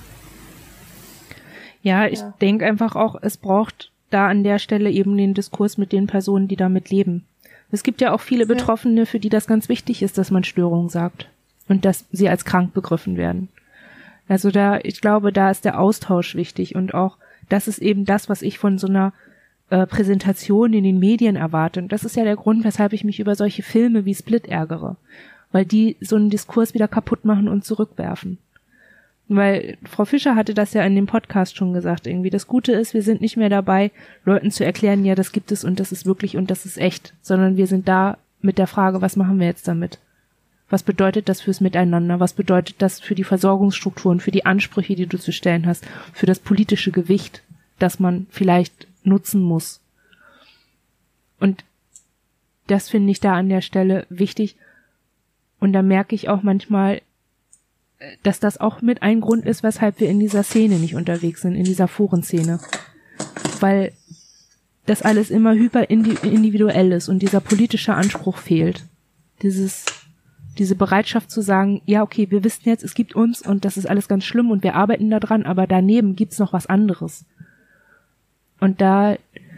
Ja, ich denke einfach auch, es braucht da an der Stelle eben den Diskurs mit den Personen, die damit leben. Es gibt ja auch viele Betroffene, für die das ganz wichtig ist, dass man Störungen sagt und dass sie als krank begriffen werden. Also ich glaube, da ist der Austausch wichtig und auch, das ist eben das, was ich von so einer Präsentation in den Medien erwarte. Und das ist ja der Grund, weshalb ich mich über solche Filme wie Split ärgere. Weil die so einen Diskurs wieder kaputt machen und zurückwerfen. Weil Frau Fischer hatte das ja in dem Podcast schon gesagt, irgendwie. Das Gute ist, wir sind nicht mehr dabei, Leuten zu erklären, ja, das gibt es und das ist wirklich und das ist echt. Sondern wir sind da mit der Frage, was machen wir jetzt damit? Was bedeutet das fürs Miteinander? Was bedeutet das für die Versorgungsstrukturen, für die Ansprüche, die du zu stellen hast, für das politische Gewicht, das man vielleicht nutzen muss? Und das finde ich da an der Stelle wichtig. Und da merke ich auch manchmal, dass das auch mit ein Grund ist, weshalb wir in dieser Szene nicht unterwegs sind, in dieser Forenszene. Weil das alles immer hyper individuell ist und dieser politische Anspruch fehlt. Diese Bereitschaft zu sagen, ja, okay, wir wissen jetzt, es gibt uns und das ist alles ganz schlimm und wir arbeiten da dran, aber daneben gibt's noch was anderes. Und bin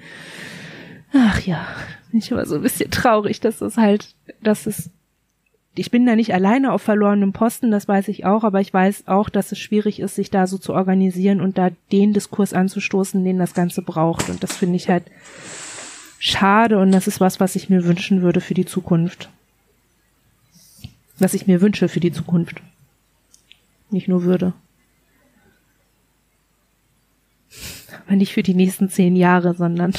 ich aber so ein bisschen traurig, ich bin da nicht alleine auf verlorenem Posten, das weiß ich auch, aber ich weiß auch, dass es schwierig ist, sich da so zu organisieren und da den Diskurs anzustoßen, den das Ganze braucht. Und das finde ich halt schade und das ist was ich mir wünschen würde für die Zukunft. Was ich mir wünsche für die Zukunft. Nicht nur würde. Aber nicht für die nächsten 10 Jahre, sondern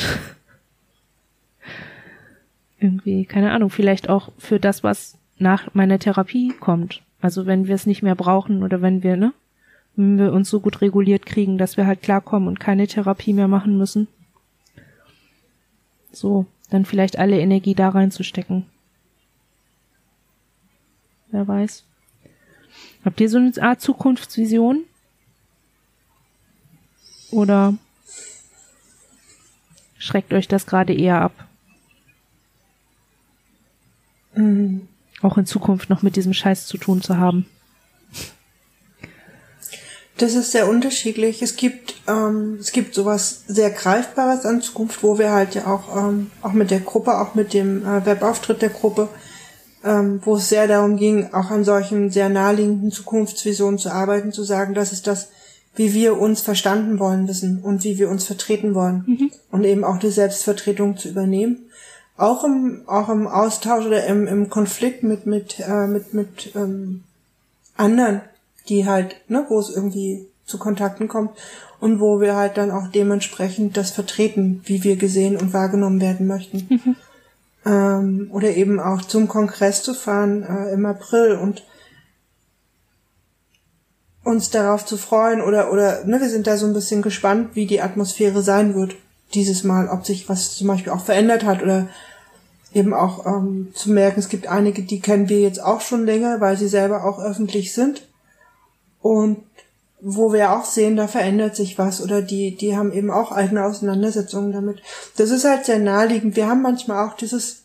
irgendwie, keine Ahnung, vielleicht auch für das, was nach meiner Therapie kommt. Also wenn wir es nicht mehr brauchen oder wenn wir uns so gut reguliert kriegen, dass wir halt klarkommen und keine Therapie mehr machen müssen. So, dann vielleicht alle Energie da reinzustecken. Wer weiß. Habt ihr so eine Art Zukunftsvision? Oder schreckt euch das gerade eher ab? Auch in Zukunft noch mit diesem Scheiß zu tun zu haben. Das ist sehr unterschiedlich. Es gibt sowas sehr Greifbares an Zukunft, wo wir halt ja auch mit der Gruppe, auch mit dem Webauftritt der Gruppe, wo es sehr darum ging, auch an solchen sehr naheliegenden Zukunftsvisionen zu arbeiten, zu sagen, das ist das, wie wir uns verstanden wollen wissen und wie wir uns vertreten wollen und eben auch die Selbstvertretung zu übernehmen. Auch im Austausch oder im Konflikt mit anderen die halt, ne, wo es irgendwie zu Kontakten kommt und wo wir halt dann auch dementsprechend das vertreten, wie wir gesehen und wahrgenommen werden möchten. Oder eben auch zum Kongress zu fahren im April und uns darauf zu freuen oder ne, wir sind da so ein bisschen gespannt, wie die Atmosphäre sein wird dieses Mal, ob sich was zum Beispiel auch verändert hat oder eben auch zu merken, es gibt einige, die kennen wir jetzt auch schon länger, weil sie selber auch öffentlich sind und wo wir auch sehen, da verändert sich was oder die haben eben auch eigene Auseinandersetzungen damit. Das ist halt sehr naheliegend. Wir haben manchmal auch dieses,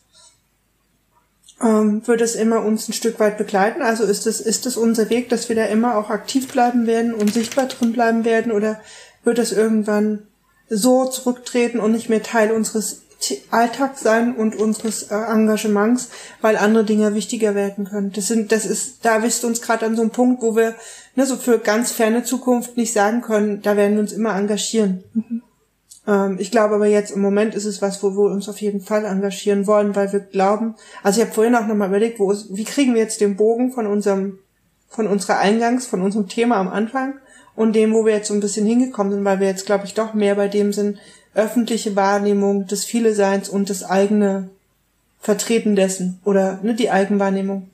wird es immer uns ein Stück weit begleiten? Also ist es unser Weg, dass wir da immer auch aktiv bleiben werden und sichtbar drin bleiben werden oder wird es irgendwann so zurücktreten und nicht mehr Teil unseres Alltags sein und unseres Engagements, weil andere Dinge wichtiger werden können. Da erwischt uns gerade an so einem Punkt, wo wir so für ganz ferne Zukunft nicht sagen können, da werden wir uns immer engagieren. Ich glaube aber jetzt im Moment ist es was, wo wir uns auf jeden Fall engagieren wollen, weil wir glauben, also ich habe vorhin auch nochmal überlegt, wie kriegen wir jetzt den Bogen von unserem Thema am Anfang und dem, wo wir jetzt so ein bisschen hingekommen sind, weil wir jetzt, glaube ich, doch mehr bei dem sind, öffentliche Wahrnehmung des Viele-Seins und das eigene Vertreten dessen oder die Eigenwahrnehmung.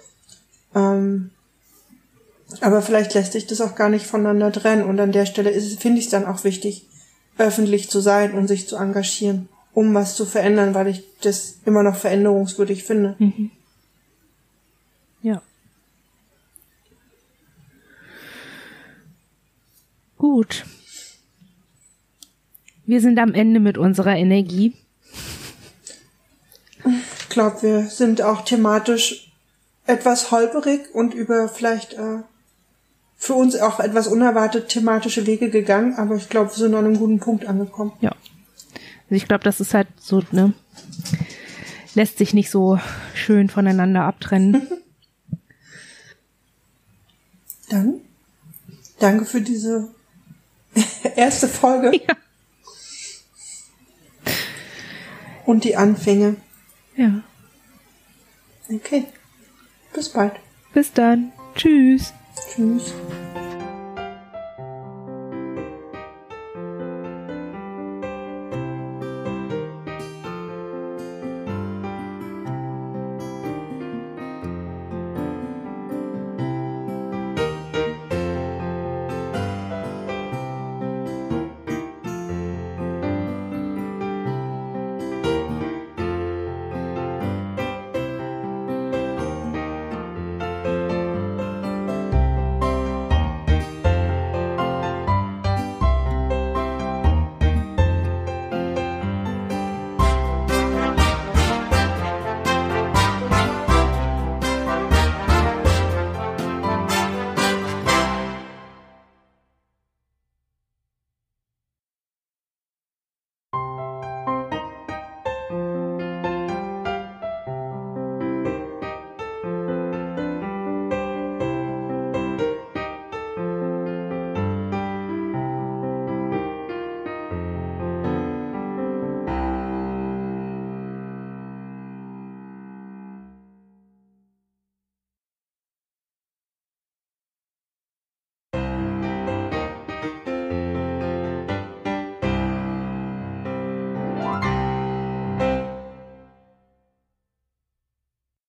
Aber vielleicht lässt sich das auch gar nicht voneinander trennen und an der Stelle finde ich es dann auch wichtig, öffentlich zu sein und sich zu engagieren, um was zu verändern, weil ich das immer noch veränderungswürdig finde. Ja. Gut. Wir sind am Ende mit unserer Energie. Ich glaube, wir sind auch thematisch etwas holperig und über vielleicht für uns auch etwas unerwartet thematische Wege gegangen, aber ich glaube, wir sind an einem guten Punkt angekommen. Ja. Also ich glaube, das ist halt so, lässt sich nicht so schön voneinander abtrennen. Dann danke für diese erste Folge. Ja. Und die Anfänge. Ja. Okay. Bis bald. Bis dann. Tschüss. Tschüss.